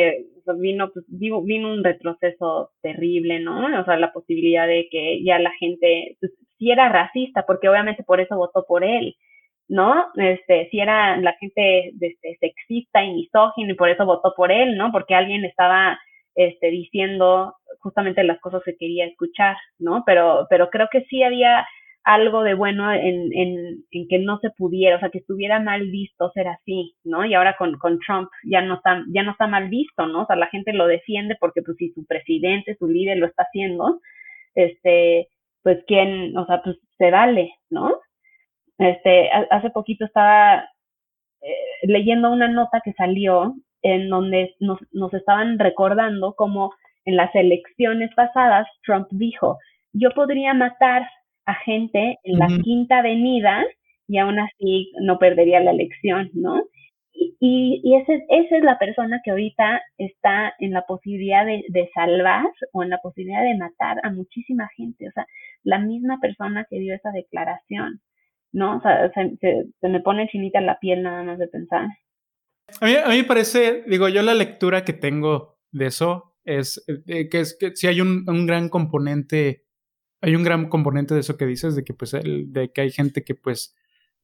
vino un retroceso terrible, ¿no? O sea, la posibilidad de que ya la gente, pues, sí era racista, porque obviamente por eso votó por él, ¿no? Sí era la gente sexista y misógino y por eso votó por él, ¿no? Porque alguien estaba diciendo justamente las cosas que quería escuchar, ¿no? Pero creo que sí había algo de bueno en que no se pudiera, o sea, que estuviera mal visto ser así, ¿no? Y ahora con Trump ya no está mal visto, ¿no? O sea, la gente lo defiende porque pues si su presidente, su líder lo está haciendo, pues quién, o sea, pues se vale, ¿no? Hace poquito estaba leyendo una nota que salió en donde nos estaban recordando cómo en las elecciones pasadas Trump dijo, yo podría matar a gente en la Quinta Avenida y aún así no perdería la elección, ¿no? Y esa es la persona que ahorita está en la posibilidad de salvar o en la posibilidad de matar a muchísima gente, o sea, la misma persona que dio esa declaración, ¿no? O sea, se me pone chinita la piel nada más de pensar. A mí me parece, digo, yo la lectura que tengo de eso es que sí hay un gran componente, hay un gran componente de eso que dices, de que pues de que hay gente que pues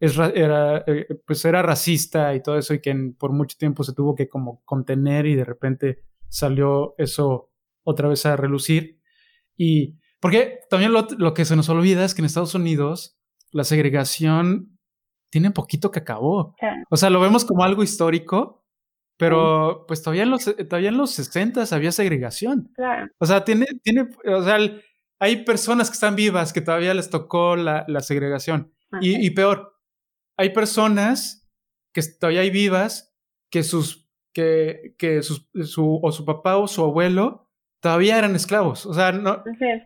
era racista y todo eso y que por mucho tiempo se tuvo que como contener y de repente salió eso otra vez a relucir. Y porque también lo que se nos olvida es que en Estados Unidos la segregación tiene poquito que acabó. Claro. O sea, lo vemos como algo histórico, pero pues todavía en los 60s había segregación. Claro. O sea, o sea, hay personas que están vivas que todavía les tocó la segregación. Okay. Y peor, hay personas que todavía hay vivas que su papá o su abuelo todavía eran esclavos. O sea, no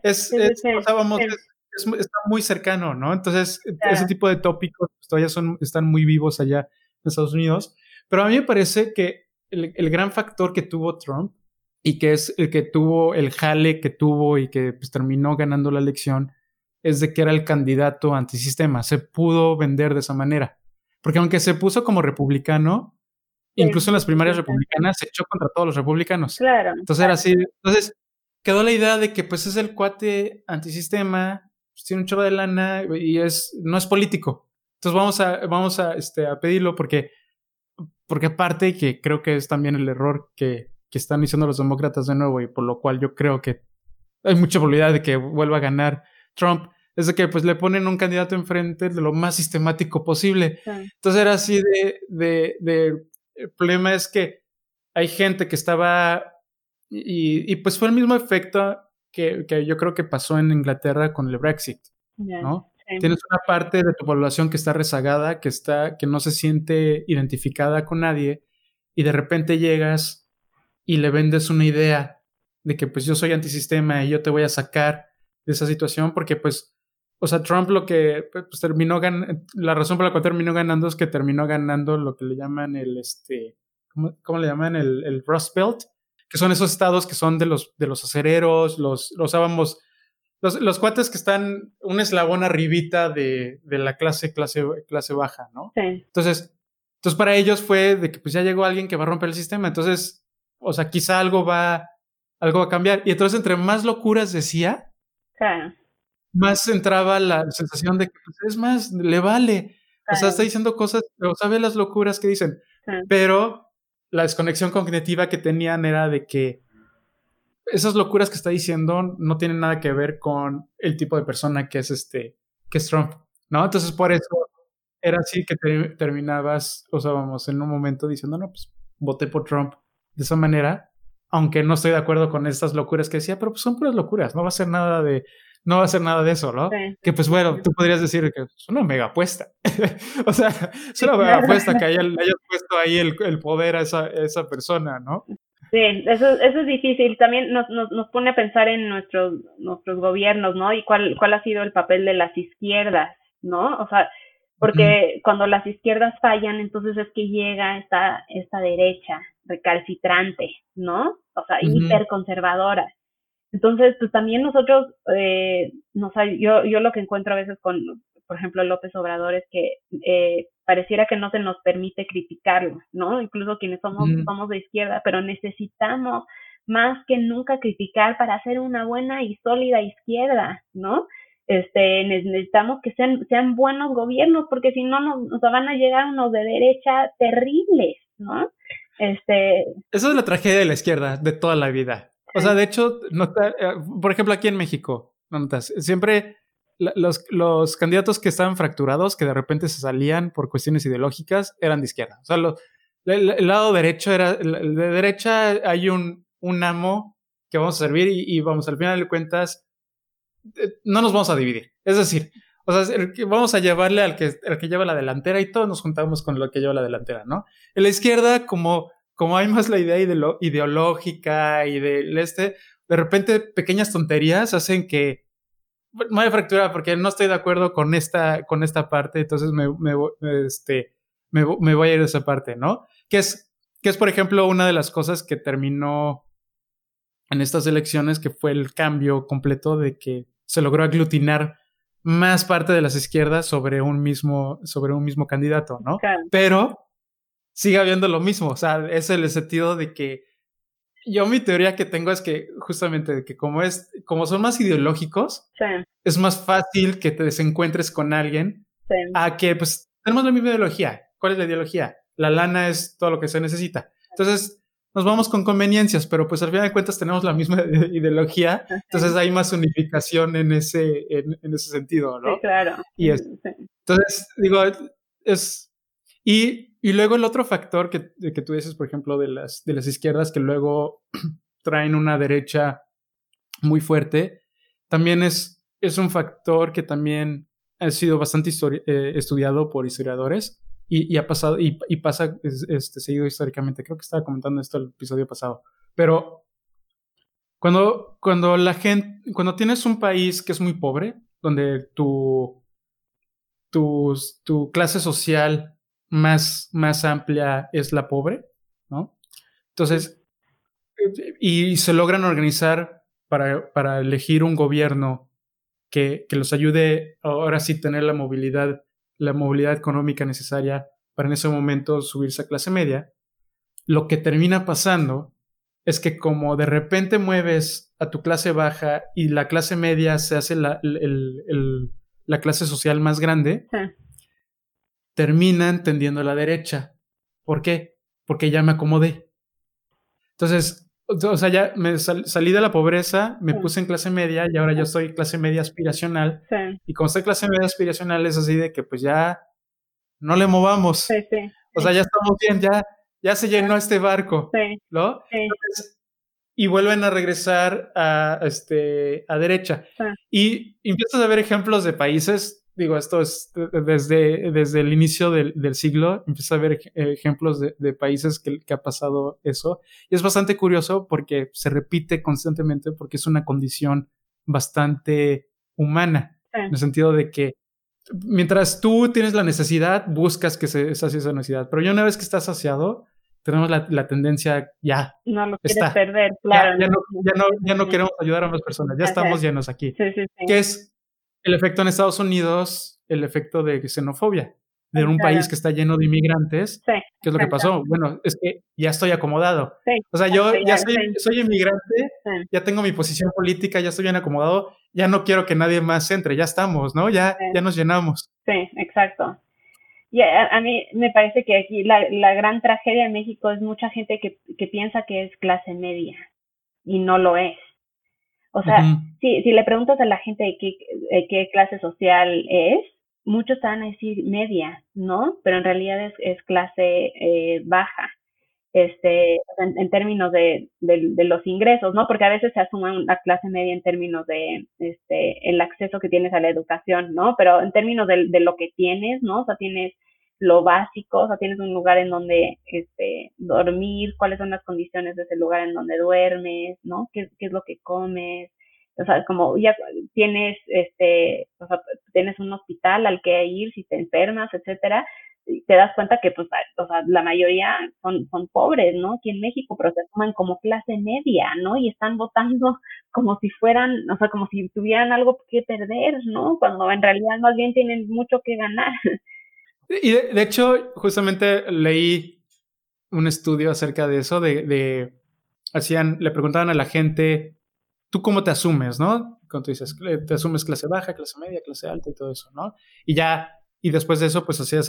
está muy cercano, ¿no? Entonces, claro, ese tipo de tópicos todavía están muy vivos allá en Estados Unidos. Pero a mí me parece que el gran factor que tuvo Trump y que es el que tuvo el jale que tuvo y que pues, terminó ganando la elección es de que era el candidato antisistema. Se pudo vender de esa manera. Porque aunque se puso como republicano, incluso en las primarias republicanas se echó contra todos los republicanos. Claro. Entonces era así. Entonces quedó la idea de que pues es el cuate antisistema, pues, tiene un chorro de lana y no es político. Entonces vamos a pedirlo porque aparte que creo que es también el error que están diciendo los demócratas de nuevo y por lo cual yo creo que hay mucha probabilidad de que vuelva a ganar Trump, es de que pues le ponen un candidato enfrente de lo más sistemático posible. Sí. Entonces era así el problema es que hay gente que estaba y pues fue el mismo efecto que yo creo que pasó en Inglaterra con el Brexit, ¿no? Sí. Tienes una parte de tu población que está rezagada, que no se siente identificada con nadie y de repente llegas y le vendes una idea de que pues yo soy antisistema y yo te voy a sacar de esa situación porque pues, o sea, Trump lo que pues terminó ganando, la razón por la cual terminó ganando es que terminó ganando lo que le llaman ¿cómo le llaman? El Rust Belt, que son esos estados que son de los acereros, los cuates que están un eslabón arribita de la clase baja, ¿no? Sí. Entonces para ellos fue de que pues ya llegó alguien que va a romper el sistema, entonces, o sea, quizá algo va a cambiar. Y entonces entre más locuras decía, claro, más entraba la sensación de que pues, es más, le vale. Claro. O sea, está diciendo cosas, pero sabe las locuras que dicen. Claro. Pero la desconexión cognitiva que tenían era de que esas locuras que está diciendo no tienen nada que ver con el tipo de persona que es Trump, ¿no? Entonces por eso era así que terminabas, o sea, vamos, en un momento diciendo, no, pues voté por Trump de esa manera, aunque no estoy de acuerdo con estas locuras que decía, pero pues son puras locuras, no va a ser nada de eso, ¿no? Sí. Que pues bueno, tú podrías decir que es una mega apuesta. O sea, es una mega apuesta que hayas puesto ahí el poder a esa persona, ¿no? Sí, eso es difícil. También nos pone a pensar en nuestros gobiernos, ¿no? Y cuál ha sido el papel de las izquierdas, ¿no? O sea, porque cuando las izquierdas fallan, entonces es que llega esta derecha recalcitrante, ¿no? O sea, hiperconservadora. Entonces, pues también nosotros, yo lo que encuentro a veces con, por ejemplo, López Obrador es que pareciera que no se nos permite criticarlo, ¿no? Incluso quienes somos de izquierda, pero necesitamos más que nunca criticar para hacer una buena y sólida izquierda, ¿no? Necesitamos que sean buenos gobiernos, porque si no nos van a llegar unos de derecha terribles, ¿no? Eso es la tragedia de la izquierda de toda la vida. O sea, de hecho, por ejemplo, aquí en México, notas, siempre los candidatos que estaban fracturados, que de repente se salían por cuestiones ideológicas, eran de izquierda. O sea, el lado derecho el de derecha hay un amo que vamos a servir y vamos, al final de cuentas, no nos vamos a dividir. Es decir, o sea, vamos a llevarle al que lleva la delantera y todos nos juntamos con lo que lleva la delantera, ¿no? En la izquierda, como hay más la idea ideológica y de repente pequeñas tonterías hacen que me voy a fracturar porque no estoy de acuerdo con esta parte, entonces me voy a ir de esa parte, ¿no? Que es, por ejemplo, una de las cosas que terminó en estas elecciones, que fue el cambio completo de que se logró aglutinar más parte de las izquierdas sobre un mismo candidato, ¿no? Claro. Pero sigue habiendo lo mismo, o sea, es el sentido de que mi teoría que tengo es que justamente de que como son más ideológicos, sí, es más fácil que te desencuentres con alguien sí, a que pues tenemos la misma ideología. ¿Cuál es la ideología? La lana es todo lo que se necesita. Entonces nos vamos con conveniencias, pero pues al final de cuentas tenemos la misma ideología, entonces hay más unificación en ese sentido, ¿no? Sí, claro. Y entonces, digo, y luego el otro factor que tú dices, por ejemplo, de las izquierdas que luego traen una derecha muy fuerte, también es un factor que también ha sido bastante estudiado por historiadores y ha pasado y pasa seguido históricamente. Creo que estaba comentando esto el episodio pasado, pero cuando tienes un país que es muy pobre, donde tu clase social más amplia es la pobre, ¿no? Entonces, y se logran organizar para elegir un gobierno que los ayude ahora sí tener la movilidad económica necesaria para en ese momento subirse a clase media. Lo que termina pasando es que como de repente mueves a tu clase baja y la clase media se hace la clase social más grande, sí, terminan tendiendo a la derecha. ¿Por qué? Porque ya me acomodé. Entonces, o sea, ya me salí de la pobreza, me puse en clase media y ahora yo soy clase media aspiracional. Sí. Y como soy clase media aspiracional es así de que pues ya no le movamos. Sí, sí. O sea, ya estamos bien, ya se llenó este barco, sí, ¿no? Sí. Entonces, y vuelven a regresar a derecha. Sí. Y empiezas a ver ejemplos de países. Digo, esto es desde el inicio del siglo, empieza a ver ejemplos de países que ha pasado eso. Y es bastante curioso porque se repite constantemente porque es una condición bastante humana. Sí. En el sentido de que mientras tú tienes la necesidad, buscas que se sacie esa necesidad. Pero ya una vez que estás saciado, tenemos la tendencia ya. No lo quieres perder, claro. Ya no queremos ayudar a más personas. Ya estamos llenos aquí. Sí. ¿Qué es el efecto en Estados Unidos? El efecto de xenofobia. De un país que está lleno de inmigrantes. Sí. ¿Qué es lo que pasó? Bueno, es que ya estoy acomodado. Sí. O sea, yo ya soy inmigrante, ya tengo mi posición política, ya estoy bien acomodado, ya no quiero que nadie más entre, ya estamos, ¿no? Ya nos llenamos. Sí, exacto. Y a mí me parece que aquí la gran tragedia en México es mucha gente que piensa que es clase media y no lo es. O sea, si le preguntas a la gente de qué clase social es, muchos te van a decir media, ¿no? Pero en realidad es clase baja, en términos de los ingresos, ¿no? Porque a veces se asume una clase media en términos de el acceso que tienes a la educación, ¿no? Pero en términos de lo que tienes, ¿no? O sea, tienes lo básico, o sea, tienes un lugar en donde dormir, cuáles son las condiciones de ese lugar en donde duermes, ¿no? ¿Qué es lo que comes? O sea, como ya tienes o sea, tienes un hospital al que ir si te enfermas, etcétera, y te das cuenta que pues, o sea, la mayoría son pobres, ¿no? Aquí en México, pero se toman como clase media, ¿no? Y están votando como si fueran, o sea, como si tuvieran algo que perder, ¿no? Cuando en realidad más bien tienen mucho que ganar. Y de hecho, justamente leí un estudio acerca de eso, le preguntaban a la gente, ¿tú cómo te asumes, no? Cuando tú dices, te asumes clase baja, clase media, clase alta y todo eso, ¿no? Y después de eso, pues hacías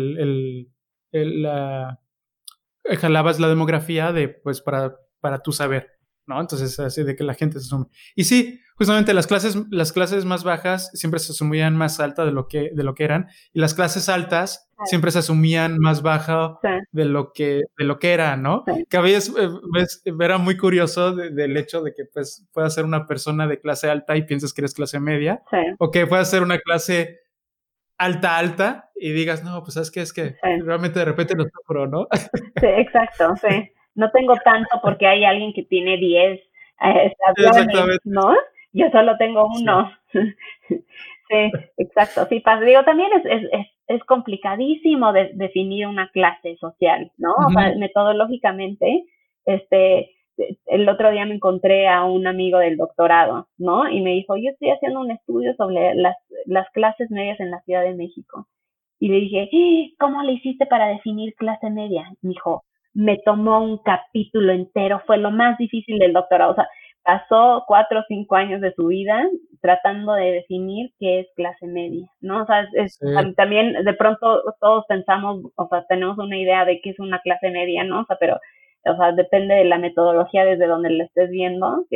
jalabas la demografía pues para tú saber, ¿no? Entonces, así de que la gente se asume. Y sí, justamente las clases más bajas siempre se asumían más alta de lo que eran, y las clases altas siempre se asumían más baja de lo que era, ¿no? Sí. Que a veces era muy curioso del hecho de que pues puedas ser una persona de clase alta y piensas que eres clase media, o que puedas ser una clase alta y digas, no, pues ¿sabes qué? Es que realmente de repente lo sufro, ¿no? Sí, exacto, sí. No tengo tanto porque hay alguien que tiene 10 Exactamente, ¿no? Yo solo tengo 1. Sí, exacto. Sí, digo, también es complicadísimo definir una clase social, ¿no? O sea, metodológicamente, el otro día me encontré a un amigo del doctorado, ¿no? Y me dijo, yo estoy haciendo un estudio sobre las clases medias en la Ciudad de México. Y le dije, ¿cómo le hiciste para definir clase media? Me dijo, me tomó un capítulo entero, fue lo más difícil del doctorado. O sea, pasó 4 o 5 años de su vida tratando de definir qué es clase media, ¿no? O sea, también de pronto todos pensamos, o sea, tenemos una idea de qué es una clase media, ¿no? O sea, pero, o sea, depende de la metodología desde donde lo estés viendo,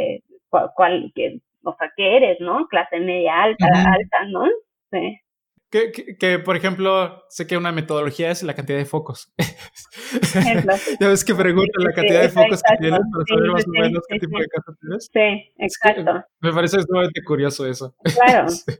o sea, qué eres, ¿no? Clase media alta, ¿no? Sí. Que, por ejemplo, sé que una metodología es la cantidad de focos. Ejemplo, ya ves que preguntan la cantidad de focos que tienes para saber más o menos qué tipo de casa tienes. Sí, exacto. Me parece sumamente curioso eso. Claro, sí.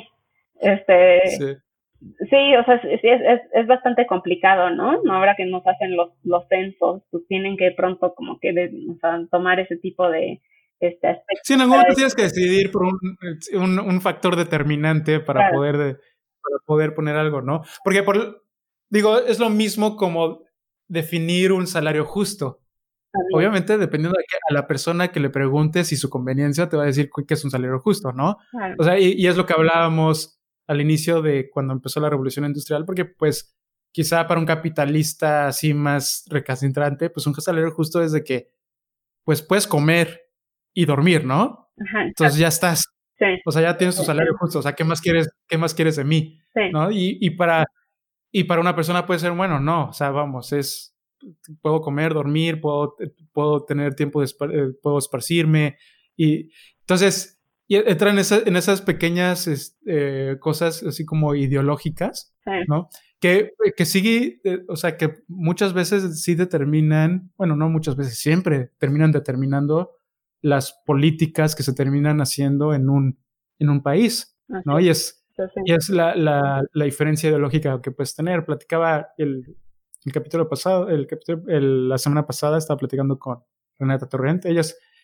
Sí, o sea, sí es bastante complicado, ¿no? Ahora que nos hacen los censos, pues tienen que pronto como que o sea, tomar ese tipo de aspectos. Sí, en algún momento tienes que decidir por un factor determinante para poder poner algo, ¿no? Porque digo, es lo mismo como definir un salario justo. Obviamente, dependiendo a la persona que le preguntes y su conveniencia, te va a decir qué es un salario justo, ¿no? Claro. O sea, y es lo que hablábamos al inicio de cuando empezó la revolución industrial, porque pues quizá para un capitalista así más recalcitrante, pues un salario justo es de que pues puedes comer y dormir, ¿no? Ajá, entonces ya estás. Sí. O sea, ya tienes tu salario justo. O sea, ¿qué más quieres de mí? Sí. ¿No? Y para una persona puede ser, bueno, no, o sea, vamos, puedo comer, dormir, puedo tener tiempo puedo esparcirme. Y entonces, entra en esas pequeñas cosas así como ideológicas, ¿no? Que sigue, o sea, que muchas veces sí determinan, bueno, no muchas veces, siempre terminan determinando las políticas que se terminan haciendo en un país, ¿no? Okay. Y es la diferencia ideológica que puedes tener. Platicaba el capítulo pasado, la semana pasada estaba platicando con Renata Torrent. Ella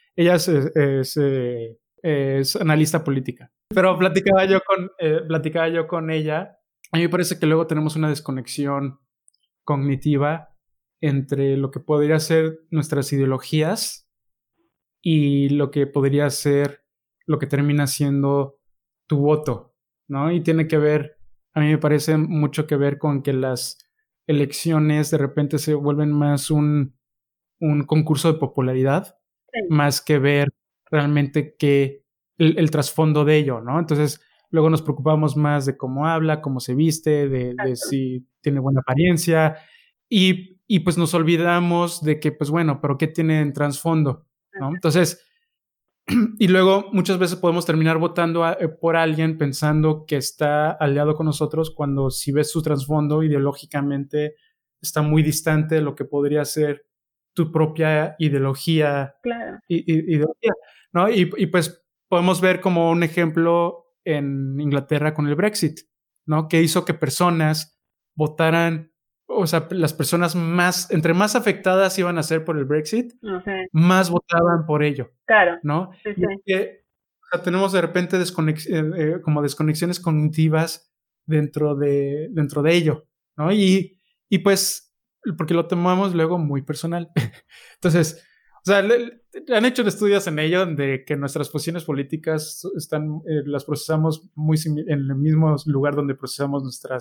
es analista política. Pero platicaba yo con ella. A mí me parece que luego tenemos una desconexión cognitiva entre lo que podría ser nuestras ideologías y lo que podría ser lo que termina siendo tu voto, ¿no? Y tiene que ver, a mí me parece mucho que ver con que las elecciones de repente se vuelven más un concurso de popularidad, más que ver realmente el trasfondo de ello, ¿no? Entonces, luego nos preocupamos más de cómo habla, cómo se viste, de si tiene buena apariencia, y pues nos olvidamos de que, pues bueno, pero ¿qué tiene en trasfondo? ¿No? Entonces, y luego muchas veces podemos terminar votando por alguien pensando que está aliado con nosotros cuando si ves su trasfondo ideológicamente está muy distante de lo que podría ser tu propia ideología. Claro. Ideología, ¿no? Y pues podemos ver como un ejemplo en Inglaterra con el Brexit, ¿no? Que hizo que personas votaran, o sea, las personas entre más afectadas iban a ser por el Brexit, más votaban por ello. Claro. ¿No? Sí. O sea, tenemos de repente como desconexiones cognitivas dentro de ello, ¿no? Y pues, porque lo tomamos luego muy personal. Entonces, o sea, han hecho estudios en ello de que nuestras posiciones políticas las procesamos en el mismo lugar donde procesamos nuestras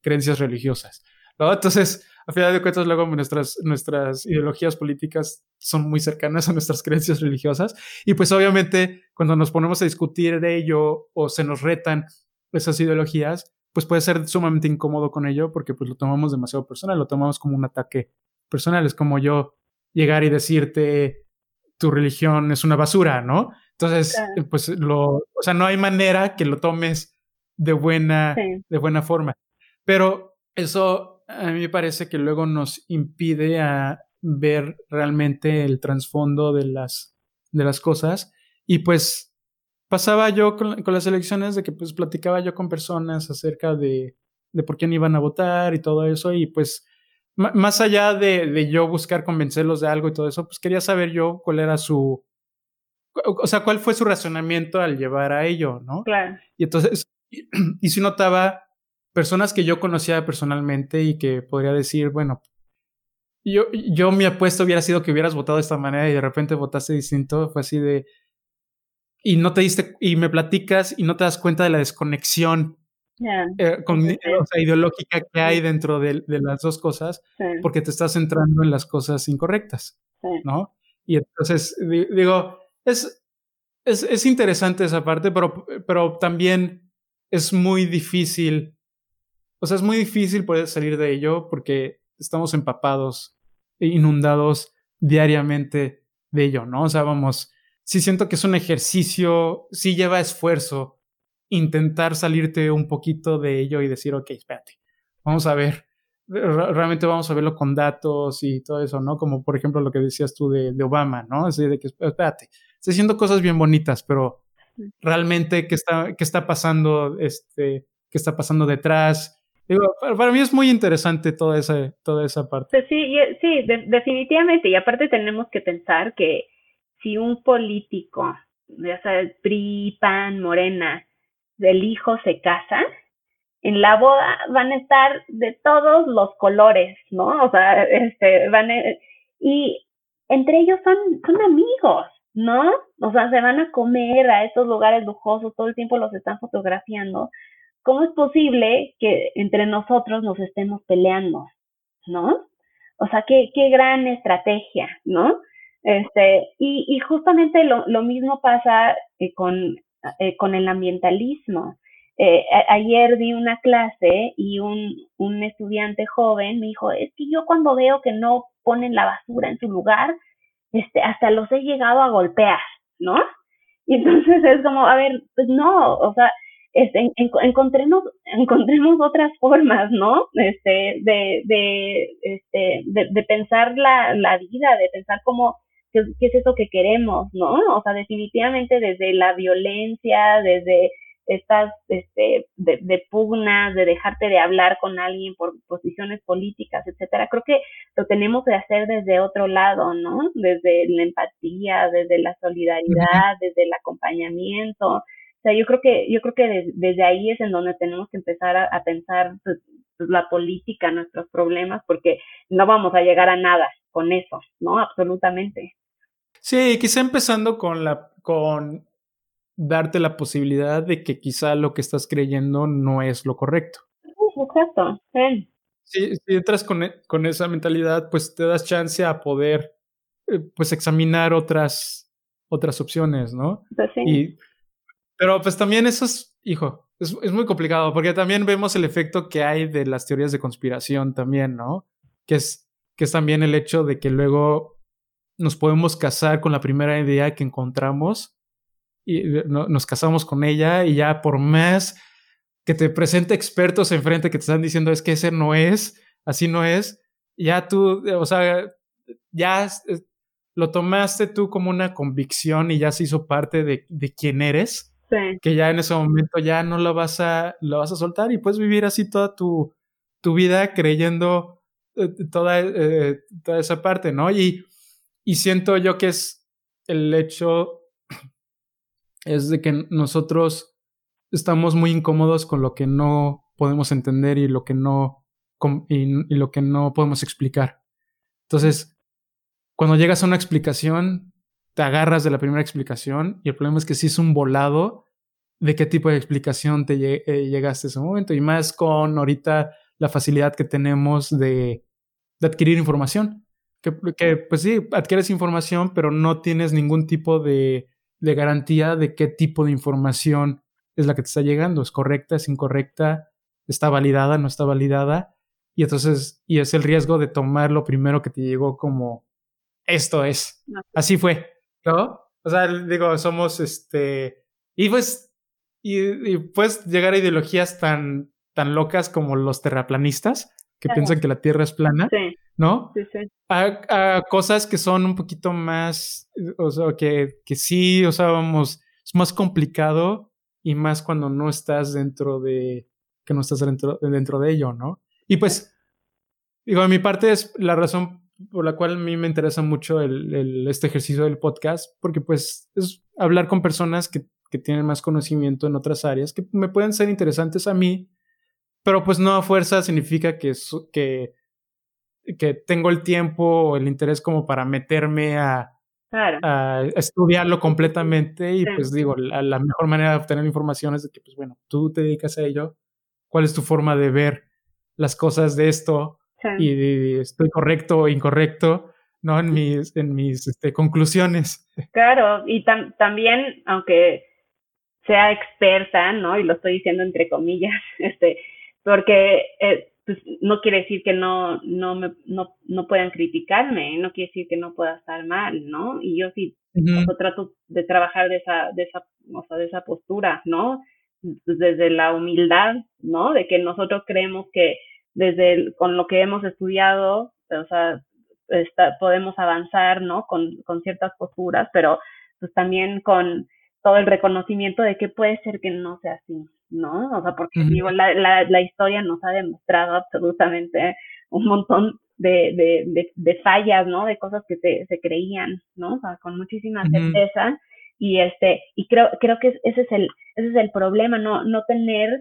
creencias religiosas, ¿no? Entonces, a final de cuentas, luego nuestras ideologías políticas son muy cercanas a nuestras creencias religiosas. Y pues obviamente cuando nos ponemos a discutir de ello o se nos retan esas ideologías, pues puede ser sumamente incómodo con ello porque pues lo tomamos demasiado personal, lo tomamos como un ataque personal. Es como yo llegar y decirte tu religión es una basura, ¿no? Entonces, pues o sea, no hay manera que lo tomes de buena forma. Pero eso a mí me parece que luego nos impide a ver realmente el trasfondo de las cosas. Y pues pasaba yo con las elecciones de que pues platicaba yo con personas acerca de por quién iban a votar y todo eso. Y pues más allá de yo buscar convencerlos de algo y todo eso, pues quería saber yo cuál era o sea, cuál fue su razonamiento al llevar a ello, ¿no? Claro. Y entonces, y si notaba personas que yo conocía personalmente y que podría decir, bueno, yo mi apuesta hubiera sido que hubieras votado de esta manera y de repente votaste distinto, fue así de... Y no te diste, y me platicas y no te das cuenta de la desconexión o sea, ideológica que hay dentro de las dos cosas, porque te estás centrando en las cosas incorrectas, ¿no? Y entonces, digo, es interesante esa parte, pero también es muy difícil. O sea, es muy difícil poder salir de ello porque estamos empapados e inundados diariamente de ello, ¿no? O sea, vamos, sí siento que es un ejercicio, sí lleva esfuerzo intentar salirte un poquito de ello y decir, ok, espérate, vamos a ver, realmente vamos a verlo con datos y todo eso, ¿no? Como por ejemplo lo que decías tú de Obama, ¿no? Así de que, espérate, estoy haciendo cosas bien bonitas, pero realmente qué está pasando, qué está pasando detrás. Digo, para mí es muy interesante toda esa parte. Pues sí, definitivamente. Y aparte tenemos que pensar que si un político, ya sabes, PRI, PAN, Morena, del hijo se casa, en la boda van a estar de todos los colores, ¿no? O sea, y entre ellos son amigos, ¿no? O sea, se van a comer a estos lugares lujosos, todo el tiempo los están fotografiando. ¿Cómo es posible que entre nosotros nos estemos peleando, ¿no? O sea, qué gran estrategia, ¿no? Y justamente lo mismo pasa con el ambientalismo. Ayer di una clase y un estudiante joven me dijo, es que yo cuando veo que no ponen la basura en su lugar, hasta los he llegado a golpear, ¿no? Y entonces es como, a ver, pues no, o sea, encontremos otras formas, ¿no? De pensar la vida, de pensar qué es eso que queremos, ¿no? O sea, definitivamente desde la violencia, desde estas de pugnas, de dejarte de hablar con alguien por posiciones políticas, etcétera. Creo que lo tenemos que hacer desde otro lado, ¿no? Desde la empatía, desde la solidaridad, desde el acompañamiento. O sea, yo creo que desde ahí es en donde tenemos que empezar a pensar pues, la política, nuestros problemas, porque no vamos a llegar a nada con eso, ¿no? Absolutamente. Sí, quizá empezando con darte la posibilidad de que quizá lo que estás creyendo no es lo correcto. Exacto, sí. Si entras con esa mentalidad, pues te das chance a poder pues examinar otras opciones, ¿no? Pues sí. Pero pues también eso es muy complicado, porque también vemos el efecto que hay de las teorías de conspiración también, ¿no? Que es también el hecho de que luego nos podemos casar con la primera idea que encontramos y nos casamos con ella y ya por más que te presente expertos enfrente que te están diciendo es que ese no es, así no es, ya tú, o sea, ya lo tomaste tú como una convicción y ya se hizo parte de quién eres, sí. Que ya en ese momento ya no lo vas a soltar y puedes vivir así toda tu vida creyendo toda esa parte, ¿no? Y siento yo que es el hecho es de que nosotros estamos muy incómodos con lo que no podemos entender y lo que no podemos explicar. Entonces, cuando llegas a una explicación, te agarras de la primera explicación y el problema es que sí es un volado de qué tipo de explicación te llegaste a ese momento. Y más con ahorita la facilidad que tenemos de adquirir información. Que pues sí, adquieres información, pero no tienes ningún tipo de garantía de qué tipo de información es la que te está llegando. ¿Es correcta? ¿Es incorrecta? ¿Está validada? ¿No está validada? Y entonces, y es el riesgo de tomar lo primero que te llegó como esto es. Así fue, ¿no? O sea, digo, somos y pues, y puedes llegar a ideologías tan locas como los terraplanistas, que piensan que la Tierra es plana, Sí. ¿no? Sí, sí. A cosas que son un poquito más, o sea, que sí, o sea, vamos, es más complicado y más cuando no estás dentro de ello, ¿no? Y pues, digo, de mi parte es la razón por la cual a mí me interesa mucho este ejercicio del podcast, porque pues es hablar con personas que tienen más conocimiento en otras áreas, que me pueden ser interesantes a mí, pero pues no a fuerza significa que tengo el tiempo o el interés como para meterme a estudiarlo completamente y pues digo, la mejor manera de obtener información es de que pues bueno, tú te dedicas a ello, ¿cuál es tu forma de ver las cosas de esto? Y estoy correcto o incorrecto, ¿no? En mis conclusiones. Claro, y también, aunque sea experta, ¿no? Y lo estoy diciendo entre comillas, porque pues, no quiere decir que no puedan criticarme, no quiere decir que no pueda estar mal, ¿no? Y yo sí trato de trabajar de esa postura, ¿no? Desde la humildad, ¿no? De que nosotros creemos que con lo que hemos estudiado, o sea, podemos avanzar, ¿no? Con ciertas posturas, pero pues también con todo el reconocimiento de que puede ser que no sea así, ¿no? O sea, porque digo, la historia nos ha demostrado absolutamente un montón de fallas, ¿no? De cosas que se creían, ¿no? O sea, con muchísima certeza. Y creo que ese es el problema, no tener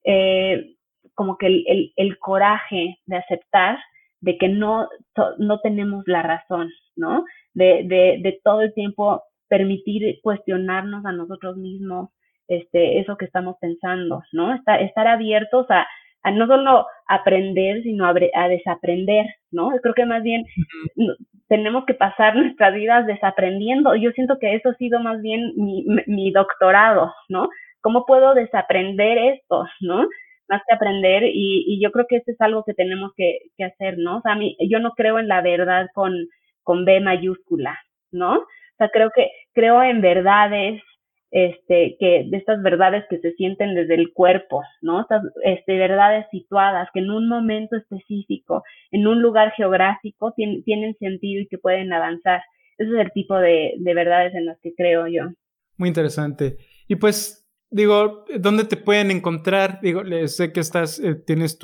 como que el coraje de aceptar de que no tenemos la razón, ¿no? De todo el tiempo permitir cuestionarnos a nosotros mismos eso que estamos pensando, ¿no? Estar abiertos a no solo aprender, sino a desaprender, ¿no? Creo que más bien tenemos que pasar nuestras vidas desaprendiendo. Yo siento que eso ha sido más bien mi doctorado, ¿no? ¿Cómo puedo desaprender esto, ¿no? Más que aprender, y yo creo que eso es algo que tenemos que hacer, ¿no? O sea, yo no creo en la verdad con B mayúscula, ¿no? O sea, creo en verdades, que de estas verdades que se sienten desde el cuerpo, ¿no? Estas verdades situadas que en un momento específico, en un lugar geográfico, tienen sentido y que pueden avanzar. Ese es el tipo de verdades en las que creo yo. Muy interesante. Y pues, digo, ¿dónde te pueden encontrar? Digo, sé que tienes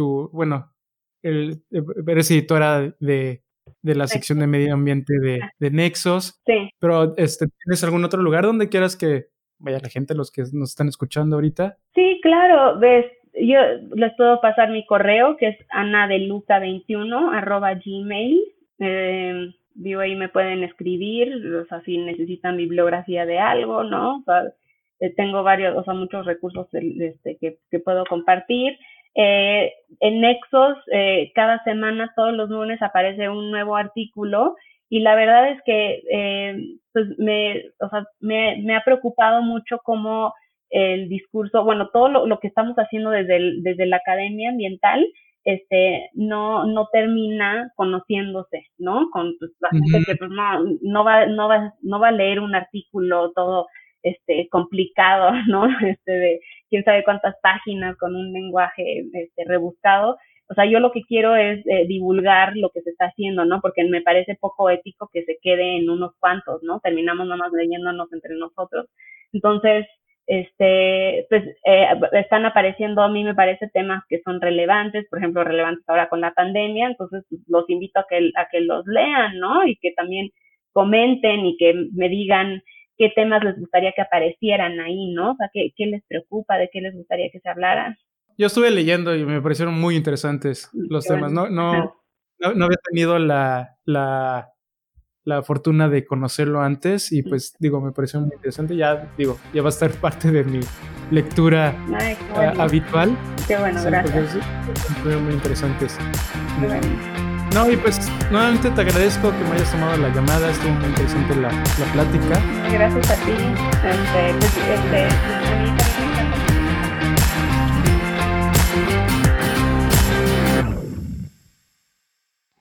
eres editora de la sección de medio ambiente de Nexos. Sí. Pero, ¿tienes algún otro lugar donde quieras que vaya la gente, los que nos están escuchando ahorita? Sí, claro, ves, yo les puedo pasar mi correo, que es anadeluca21@gmail. Digo, ahí me pueden escribir, o sea, si necesitan bibliografía de algo, ¿no? O sea, tengo muchos recursos que puedo compartir. En Nexos, cada semana, todos los lunes, aparece un nuevo artículo, y la verdad es que pues me ha preocupado mucho cómo el discurso, bueno, todo lo que estamos haciendo desde la academia ambiental, no termina conociéndose, ¿no? Con pues, la gente que pues, no va a leer un artículo todo complicado, ¿no? De quién sabe cuántas páginas con un lenguaje rebuscado. O sea, yo lo que quiero es divulgar lo que se está haciendo, ¿no? Porque me parece poco ético que se quede en unos cuantos, ¿no? Terminamos nomás leyéndonos entre nosotros. Entonces, pues están apareciendo, a mí me parece, temas que son relevantes, por ejemplo, relevantes ahora con la pandemia. Entonces los invito a que los lean, ¿no? Y que también comenten y que me digan qué temas les gustaría que aparecieran ahí, ¿no? O sea, qué les preocupa, de qué les gustaría que se hablara. Yo estuve leyendo y me parecieron muy interesantes los temas. No había tenido la la fortuna de conocerlo antes y pues digo, me pareció muy interesante. Ya va a estar parte de mi lectura habitual. Qué bueno, sí, gracias. Fueron muy interesantes. Qué bueno. No, y pues nuevamente te agradezco que me hayas tomado la llamada, estuvo muy interesante la plática. Gracias a ti. A mí también